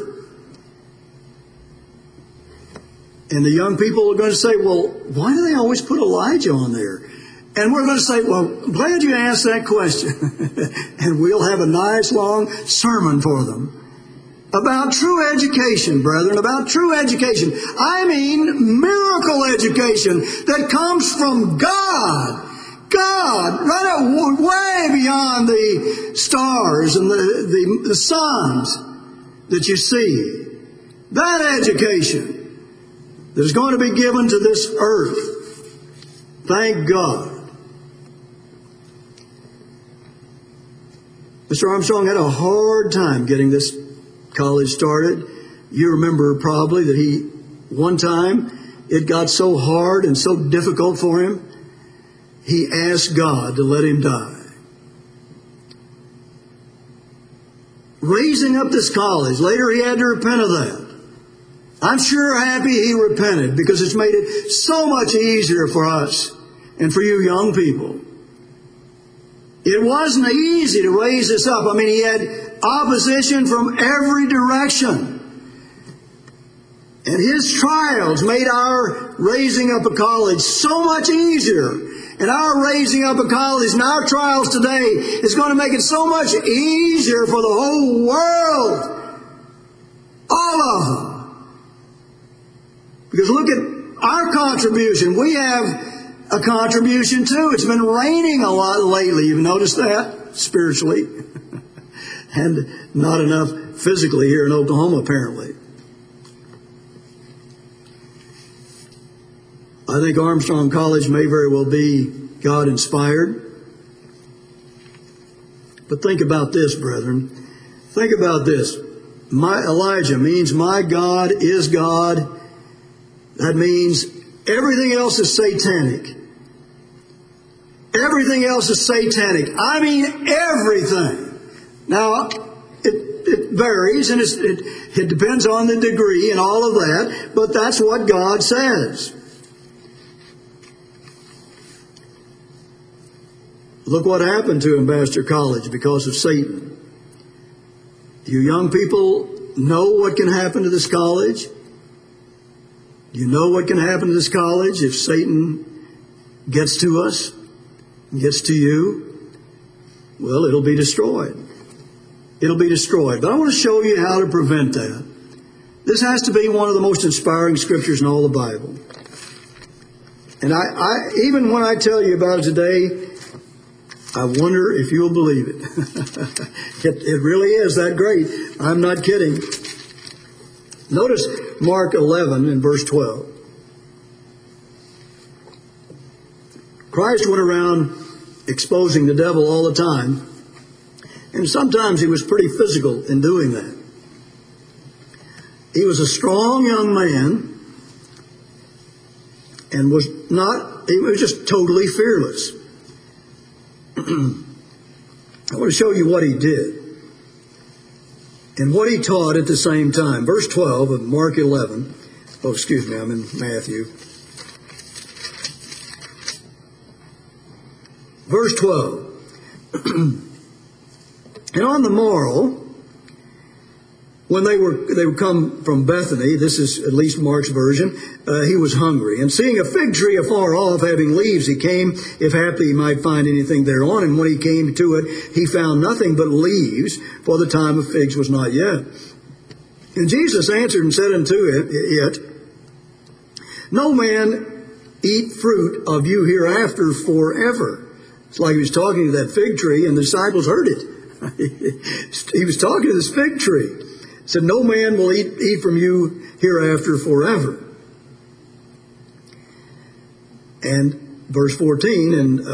And the young people are going to say, well, why do they always put Elijah on there? And we're going to say, well, I'm glad you asked that question. And we'll have a nice long sermon for them about true education, brethren, about true education. I mean miracle education that comes from God. God, right up way beyond the stars and the suns that you see. That education that is going to be given to this earth. Thank God. Mr. Armstrong had a hard time getting this college started. You remember probably that one time, it got so hard and so difficult for him, he asked God to let him die. Raising up this college, later he had to repent of that. I'm sure happy he repented because it's made it so much easier for us and for you young people. It wasn't easy to raise this up. I mean, he had opposition from every direction. And his trials made our raising up a college so much easier. And our raising up a college and our trials today is going to make it so much easier for the whole world. All of them. Because look at our contribution. We have a contribution too. It's been raining a lot lately. You've noticed that spiritually. And not enough physically here in Oklahoma, apparently. I think Armstrong College may very well be God-inspired. But think about this, brethren. Think about this. Elijah means my God is God. That means everything else is satanic. Everything else is satanic. I mean everything. Now, it varies and it depends on the degree and all of that, but that's what God says. Look what happened to Ambassador College because of Satan. You young people know what can happen to this college. You know what can happen to this college if Satan gets to us, gets to you. Well, it'll be destroyed. It'll be destroyed. But I want to show you how to prevent that. This has to be one of the most inspiring scriptures in all the Bible. And I even when I tell you about it today, I wonder if you'll believe it. It really is that great. I'm not kidding. Notice Mark 11 and verse 12. Christ went around exposing the devil all the time. And sometimes he was pretty physical in doing that. He was a strong young man and he was just totally fearless. I want to show you what he did and what he taught at the same time. Verse 12 of Mark 11. Oh, excuse me, I'm in Matthew. Verse 12. And on the morrow, when they would come from Bethany, this is at least Mark's version, he was hungry. And seeing a fig tree afar off, having leaves, he came, if haply he might find anything thereon. And when he came to it, he found nothing but leaves, for the time of figs was not yet. And Jesus answered and said unto it, No man eat fruit of you hereafter forever. It's like he was talking to that fig tree, and the disciples heard it. He was talking to this fig tree. He said, no man will eat from you hereafter forever. And verse 14,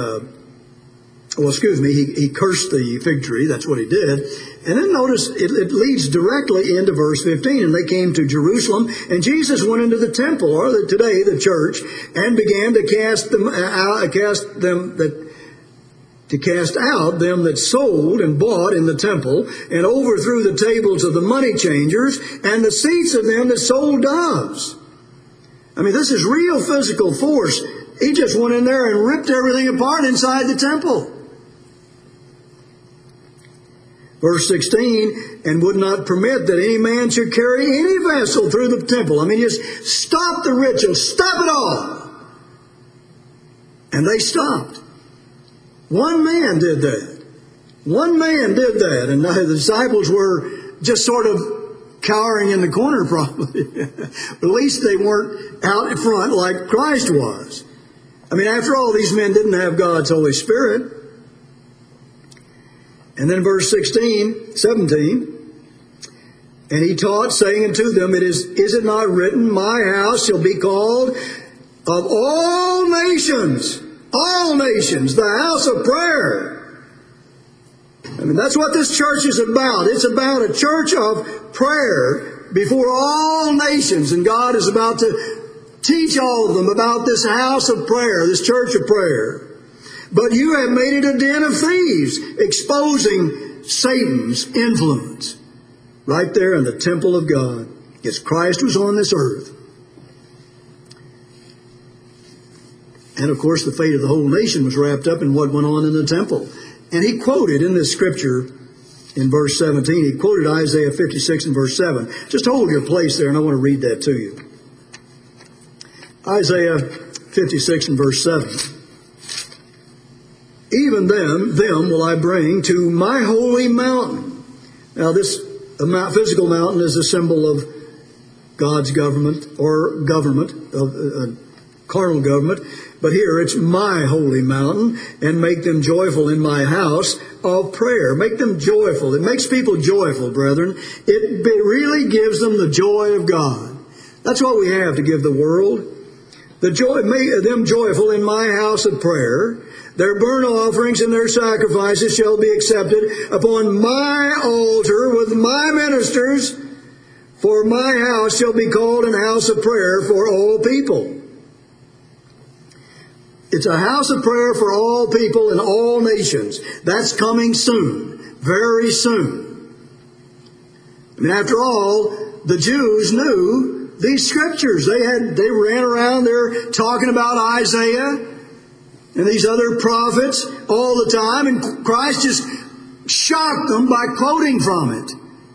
he cursed the fig tree. That's what he did. And then notice it leads directly into verse 15. And they came to Jerusalem, and Jesus went into the temple, or today the church, and began to to cast out them that sold and bought in the temple, and overthrew the tables of the money changers, and the seats of them that sold doves. I mean, this is real physical force. He just went in there and ripped everything apart inside the temple. Verse 16, and would not permit that any man should carry any vessel through the temple. I mean, just stop the ritual, stop it all. And they stopped. One man did that. One man did that. And the disciples were just sort of cowering in the corner probably. But at least they weren't out in front like Christ was. I mean, after all, these men didn't have God's Holy Spirit. And then verse 17, and he taught, saying unto them, is it not written, my house shall be called of all nations, the house of prayer. I mean, that's what this church is about. It's about a church of prayer before all nations. And God is about to teach all of them about this house of prayer, this church of prayer. But you have made it a den of thieves, exposing Satan's influence right there in the temple of God, as Christ was on this earth. And of course, the fate of the whole nation was wrapped up in what went on in the temple. And he quoted in this scripture, in verse 17, he quoted Isaiah 56 and verse 7. Just hold your place there, and I want to read that to you. Isaiah 56 and verse 7. Even them will I bring to my holy mountain. Now this physical mountain is a symbol of God's government, or government, of carnal government. But here it's my holy mountain, and make them joyful in my house of prayer. Make them joyful. It makes people joyful, brethren. It really gives them the joy of God. That's what we have to give the world. The joy, make them joyful in my house of prayer. Their burnt offerings and their sacrifices shall be accepted upon my altar with my ministers, for my house shall be called an house of prayer for all people. It's a house of prayer for all people in all nations. That's coming soon, very soon. I mean, after all, the Jews knew these scriptures. They ran around there talking about Isaiah and these other prophets all the time, and Christ just shocked them by quoting from it.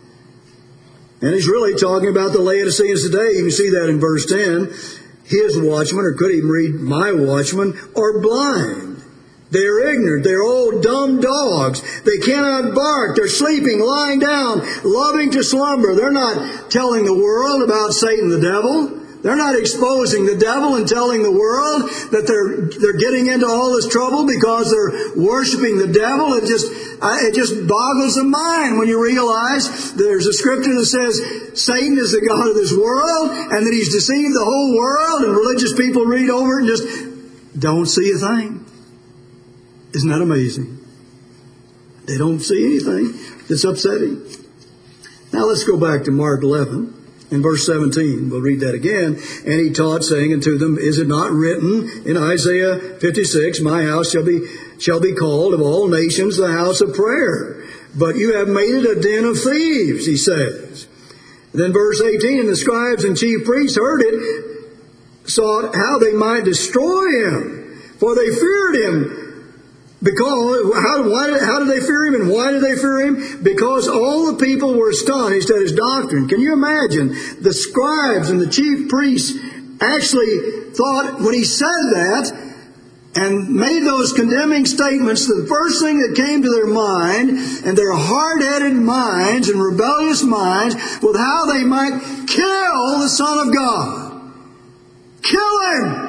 And he's really talking about the Laodiceans today. You can see that in verse 10. His watchmen, or could even read my watchmen, are blind. They are ignorant. They're all dumb dogs. They cannot bark. They're sleeping, lying down, loving to slumber. They're not telling the world about Satan the devil. They're not exposing the devil and telling the world that they're getting into all this trouble because they're worshiping the devil. It just boggles the mind when you realize there's a scripture that says Satan is the god of this world and that he's deceived the whole world, and religious people read over it and just don't see a thing. Isn't that amazing? They don't see anything. It's upsetting. Now let's go back to Mark 11. In verse 17, we'll read that again. And he taught, saying unto them, is it not written in Isaiah 56, my house shall be called of all nations the house of prayer? But you have made it a den of thieves, he says. Then verse 18, and the scribes and chief priests heard it, sought how they might destroy him, for they feared him. Because, how did they fear him, and why did they fear him? Because all the people were astonished at his doctrine. Can you imagine? The scribes and the chief priests actually thought, when he said that and made those condemning statements, the first thing that came to their mind, and their hard-headed minds and rebellious minds, was how they might kill the Son of God. Kill him!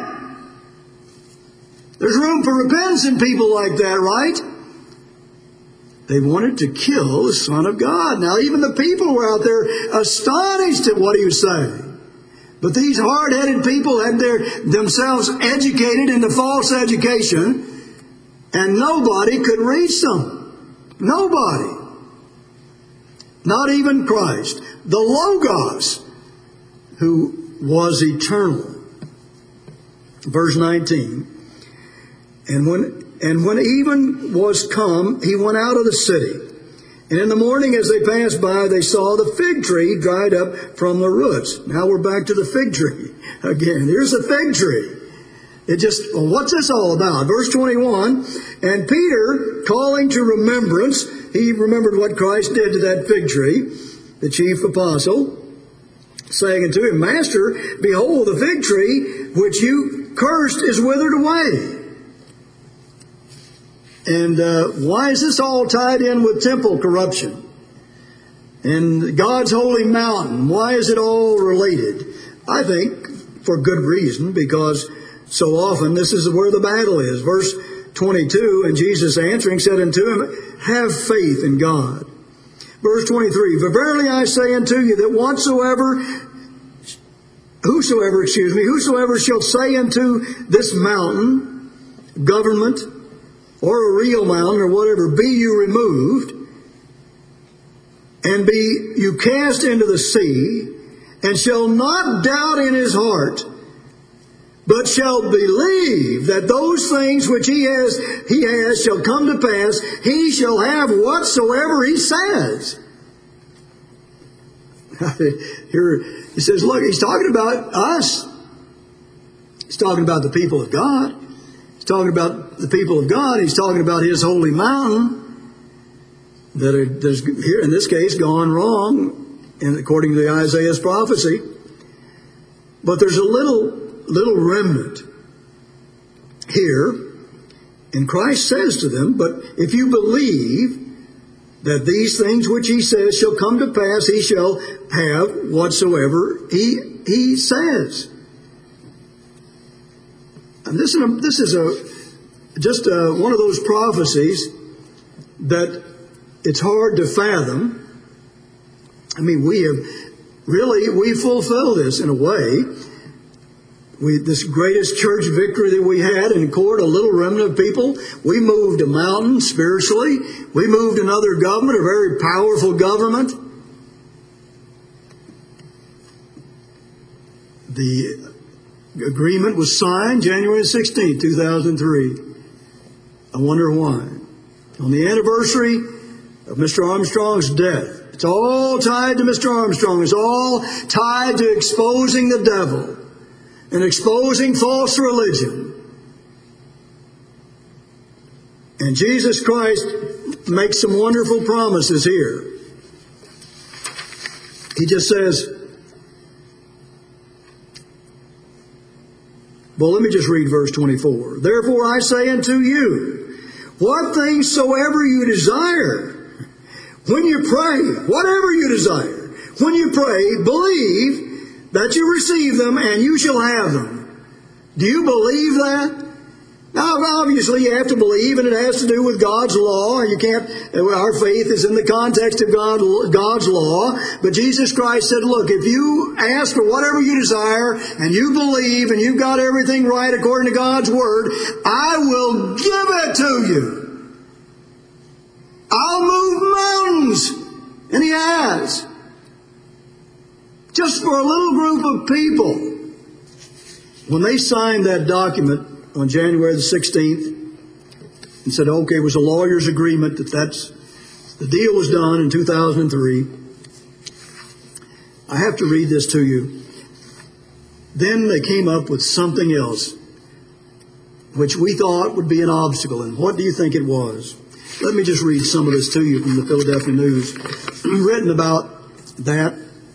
There's room for repentance in people like that, right? They wanted to kill the Son of God. Now, even the people were out there astonished at what he was saying. But these hard-headed people had themselves educated into false education, and nobody could reach them. Nobody. Not even Christ. The Logos, who was eternal. Verse 19. And when And when even was come, he went out of the city. And in the morning as they passed by, they saw the fig tree dried up from the roots. Now we're back to the fig tree again. Here's the fig tree. What's this all about? Verse 21, and Peter, calling to remembrance, he remembered what Christ did to that fig tree, the chief apostle, saying unto him, Master, behold, the fig tree which you cursed is withered away. And why is this all tied in with temple corruption? And God's holy mountain, why is it all related? I think for good reason, because so often this is where the battle is. Verse 22, and Jesus answering said unto him, have faith in God. Verse 23, for verily I say unto you that whosoever shall say unto this mountain, government, or a real mountain, or whatever, be you removed, and be you cast into the sea, and shall not doubt in his heart, but shall believe that those things which he has shall come to pass, he shall have whatsoever he says. Here he says, look, he's talking about us. He's talking about the people of God. He's talking about the people of God. He's talking about his holy mountain that has here in this case gone wrong, and according to Isaiah's prophecy. But there's a little remnant here, and Christ says to them, but if you believe that these things which he says shall come to pass, he shall have whatsoever he says. And this is just one of those prophecies that it's hard to fathom. I mean, we fulfill this in a way. This greatest church victory that we had in court, a little remnant of people, we moved a mountain spiritually. We moved another government, a very powerful government. The agreement was signed January 16, 2003. I wonder why. On the anniversary of Mr. Armstrong's death. It's all tied to Mr. Armstrong. It's all tied to exposing the devil and exposing false religion. And Jesus Christ makes some wonderful promises here. He just says, well, let me just read verse 24. Therefore I say unto you, what things soever you desire, when you pray, whatever you desire, when you pray, believe that you receive them and you shall have them. Do you believe that? Now, obviously, you have to believe, and it has to do with God's law. You can't. Our faith is in the context of God's law. But Jesus Christ said, "Look, if you ask for whatever you desire, and you believe, and you've got everything right according to God's word, I will give it to you. I'll move mountains," and He has. Just for a little group of people, when they signed that document on January the 16th, and said, okay, it was a lawyer's agreement that's the deal was done in 2003. I have to read this to you. Then they came up with something else, which we thought would be an obstacle. And what do you think it was? Let me just read some of this to you from the Philadelphia News, written about that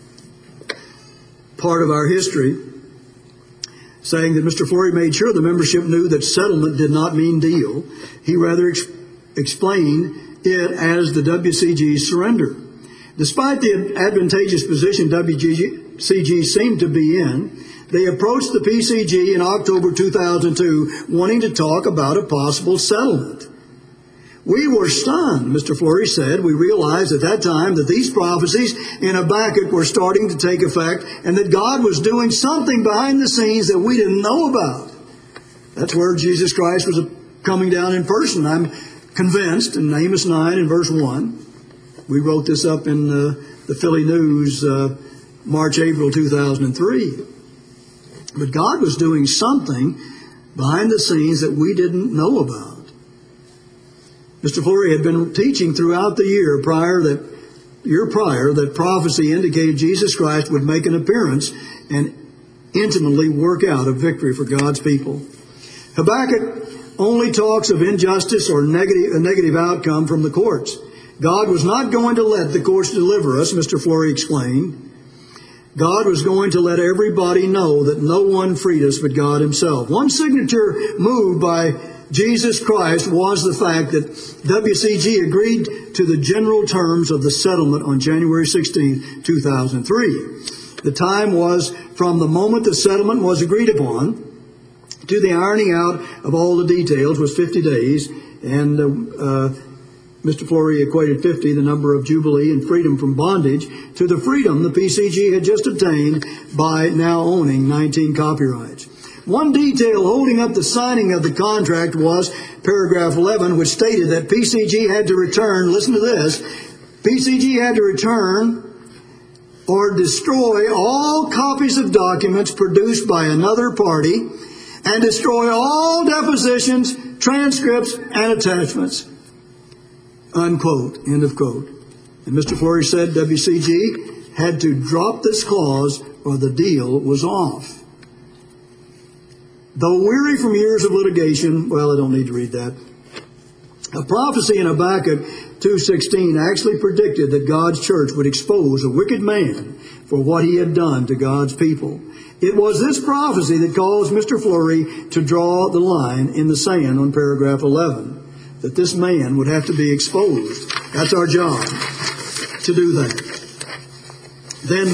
part of our history, saying that Mr. Flory made sure the membership knew that settlement did not mean deal. He rather explained it as the WCG's surrender. Despite the advantageous position WCG seemed to be in, they approached the PCG in October 2002 wanting to talk about a possible settlement. We were stunned, Mr. Flory said. We realized at that time that these prophecies in Habakkuk were starting to take effect and that God was doing something behind the scenes that we didn't know about. That's where Jesus Christ was coming down in person. I'm convinced in Amos 9 and verse 1. We wrote this up in the Philly News March, April 2003. But God was doing something behind the scenes that we didn't know about. Mr. Flory had been teaching throughout the year prior that prophecy indicated Jesus Christ would make an appearance and intimately work out a victory for God's people. Habakkuk only talks of injustice or a negative outcome from the courts. God was not going to let the courts deliver us, Mr. Flory explained. God was going to let everybody know that no one freed us but God himself. One signature move by Jesus Christ was the fact that WCG agreed to the general terms of the settlement on January 16, 2003. The time was from the moment the settlement was agreed upon to the ironing out of all the details was 50 days, and Mr. Flory equated 50, the number of jubilee and freedom from bondage, to the freedom the PCG had just obtained by now owning 19 copyrights. One detail holding up the signing of the contract was paragraph 11, which stated that PCG had to return, listen to this, PCG had to return or destroy all copies of documents produced by another party and destroy all depositions, transcripts, and attachments. Unquote. End of quote. And Mr. Flory said WCG had to drop this clause or the deal was off. Though weary from years of litigation, well, I don't need to read that. A prophecy in Habakkuk 2:16 actually predicted that God's church would expose a wicked man for what he had done to God's people. It was this prophecy that caused Mr. Flory to draw the line in the sand on paragraph 11, that this man would have to be exposed. That's our job, to do that. Then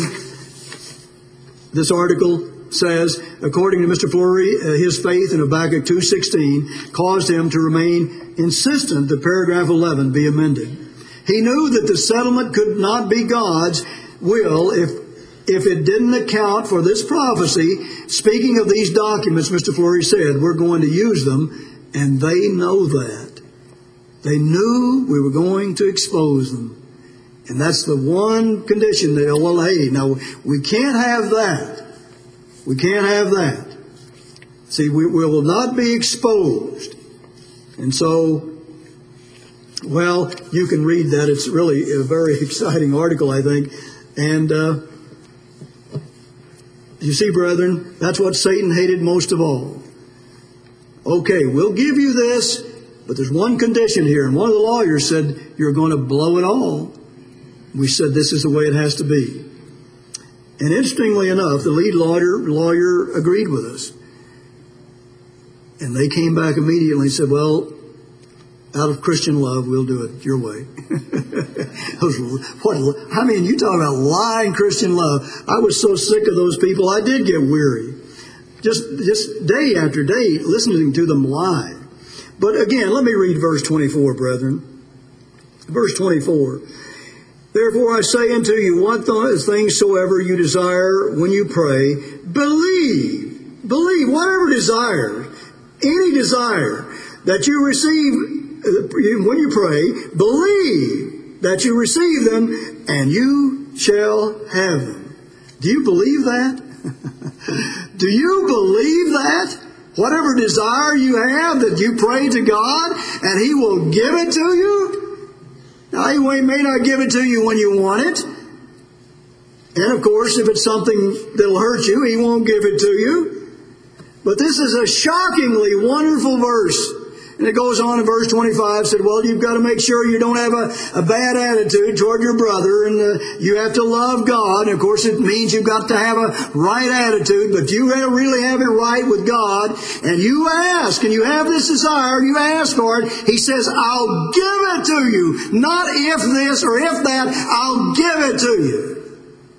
this article says, according to Mr. Flory, his faith in Habakkuk 2:16 caused him to remain insistent that paragraph 11 be amended. He knew that the settlement could not be God's will if it didn't account for this prophecy. Speaking of these documents, Mr. Flory said, we're going to use them, and they know that. They knew we were going to expose them. And that's the one condition that, well, hey, now we can't have that. We can't have that. See, we will not be exposed. And so, well, you can read that. It's really a very exciting article, I think. And you see, brethren, that's what Satan hated most of all. Okay, we'll give you this, but there's one condition here. And one of the lawyers said, you're going to blow it all. We said, this is the way it has to be. And interestingly enough, the lead lawyer agreed with us. And they came back immediately and said, well, out of Christian love, we'll do it your way. I mean, you talk about lying Christian love. I was so sick of those people, I did get weary. Just day after day, listening to them lie. But again, let me read verse 24, brethren. Verse 24. Therefore I say unto you, what things soever you desire when you pray, believe, whatever desire, any desire that you receive when you pray, believe that you receive them, and you shall have them. Do you believe that? Do you believe that? Whatever desire you have, that you pray to God, and He will give it to you? Now, He may not give it to you when you want it. And, of course, if it's something that'll hurt you, He won't give it to you. But this is a shockingly wonderful verse. And it goes on in verse 25, said, well, you've got to make sure you don't have a bad attitude toward your brother, and you have to love God. And, of course, it means you've got to have a right attitude, but you really have it right with God. And you ask, and you have this desire, you ask for it. He says, I'll give it to you. Not if this or if that, I'll give it to you.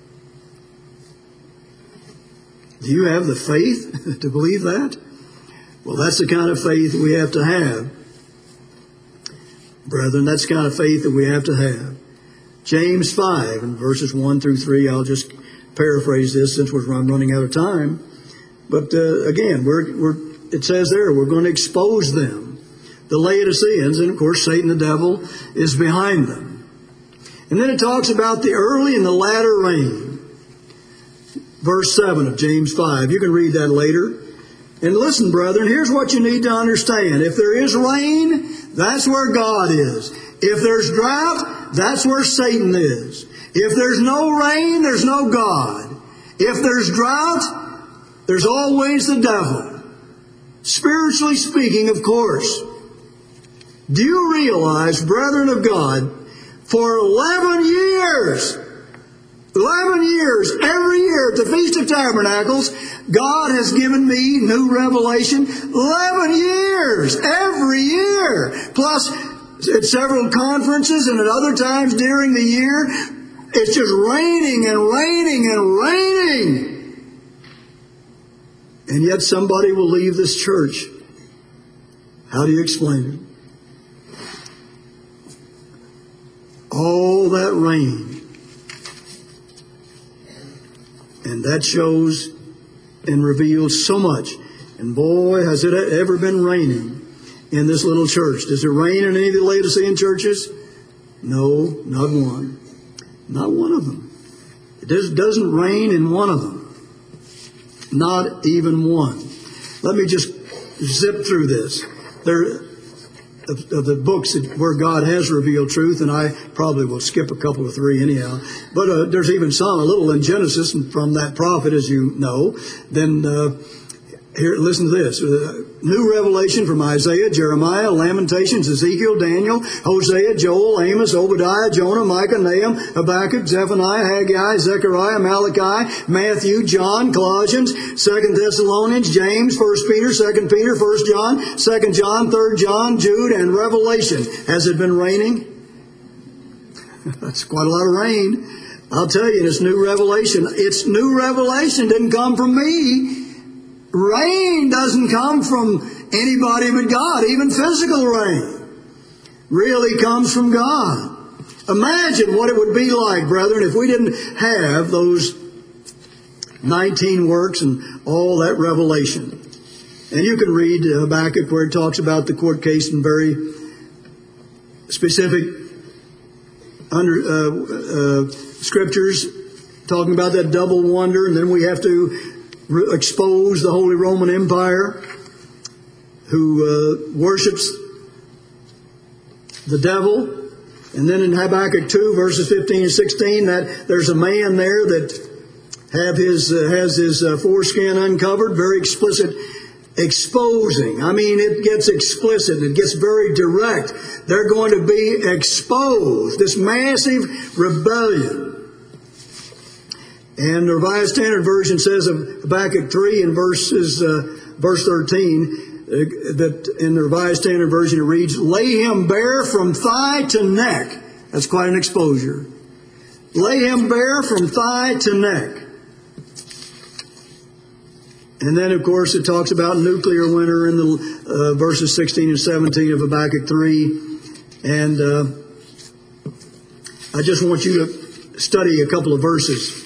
Do you have the faith to believe that? Well, that's the kind of faith we have to have. Brethren, that's the kind of faith that we have to have. James 5, and verses 1 through 3, I'll just paraphrase this since we're running out of time. But again, it says there, we're going to expose them. The Laodiceans, and of course Satan the devil is behind them. And then it talks about the early and the latter rain. Verse 7 of James 5. You can read that later. And listen, brethren, here's what you need to understand. If there is rain, that's where God is. If there's drought, that's where Satan is. If there's no rain, there's no God. If there's drought, there's always the devil. Spiritually speaking, of course. Do you realize, brethren of God, for 11 years, every year at the Feast of Tabernacles, God has given me new revelation. 11 years, every year. Plus, at several conferences and at other times during the year, it's just raining and raining and raining. And yet somebody will leave this church. How do you explain it? All that rain. And that shows and reveals so much. And boy, has it ever been raining in this little church. Does it rain in any of the Laodicean churches? No, not one. Not one of them. It doesn't rain in one of them. Not even one. Let me just zip through this. There of the books where God has revealed truth, and I probably will skip a couple or three anyhow. But there's even some, a little in Genesis, and from that prophet, as you know. Then here, listen to this. New revelation from Isaiah, Jeremiah, Lamentations, Ezekiel, Daniel, Hosea, Joel, Amos, Obadiah, Jonah, Micah, Nahum, Habakkuk, Zephaniah, Haggai, Zechariah, Malachi, Matthew, John, Colossians, 2 Thessalonians, James, 1 Peter, 2 Peter, 1 John, 2 John, 3 John, Jude, and Revelation. Has it been raining? That's quite a lot of rain. I'll tell you, it's new revelation. It's new revelation. Didn't come from me. Rain doesn't come from anybody but God. Even physical rain really comes from God. Imagine what it would be like, brethren, if we didn't have those 19 works and all that revelation. And you can read Habakkuk where it talks about the court case in very specific scriptures, talking about that double wonder, and then we have to expose the Holy Roman Empire, who worships the devil. And then in Habakkuk 2, verses 15 and 16, that there's a man there that has his foreskin uncovered, very explicit exposing. I mean, it gets explicit. It gets very direct. They're going to be exposed. This massive rebellion. And the Revised Standard Version says of Habakkuk 3 in verse 13, that in the Revised Standard Version it reads, "Lay him bare from thigh to neck." That's quite an exposure. Lay him bare from thigh to neck. And then, of course, it talks about nuclear winter in the verses 16 and 17 of Habakkuk 3. And I just want you to study a couple of verses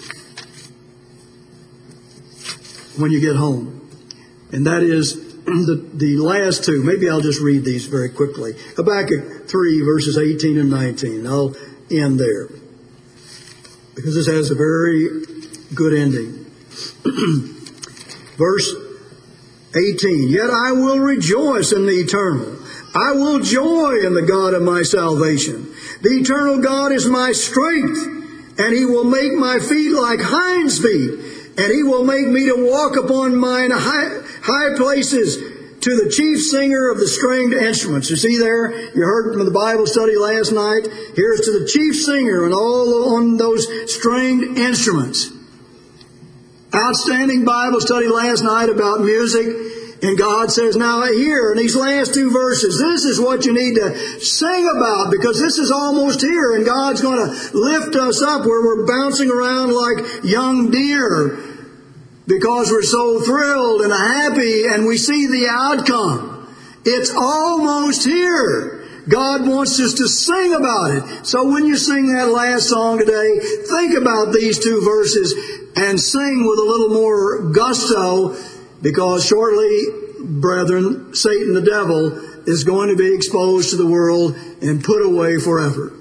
when you get home. And that is the last two. Maybe I'll just read these very quickly. Habakkuk 3, verses 18 and 19. I'll end there, because this has a very good ending. Verse 18, "Yet I will rejoice in the eternal. I will joy in the God of my salvation. The eternal God is my strength, and he will make my feet like hinds' feet, and he will make me to walk upon mine high places, to the chief singer of the stringed instruments." You see there, you heard from the Bible study last night. Here's to the chief singer and all on those stringed instruments. Outstanding Bible study last night about music. And God says, now here in these last two verses, this is what you need to sing about, because this is almost here, and God's going to lift us up where we're bouncing around like young deer, because we're so thrilled and happy and we see the outcome. It's almost here. God wants us to sing about it. So when you sing that last song today, think about these two verses and sing with a little more gusto, because shortly, brethren, Satan the devil is going to be exposed to the world and put away forever.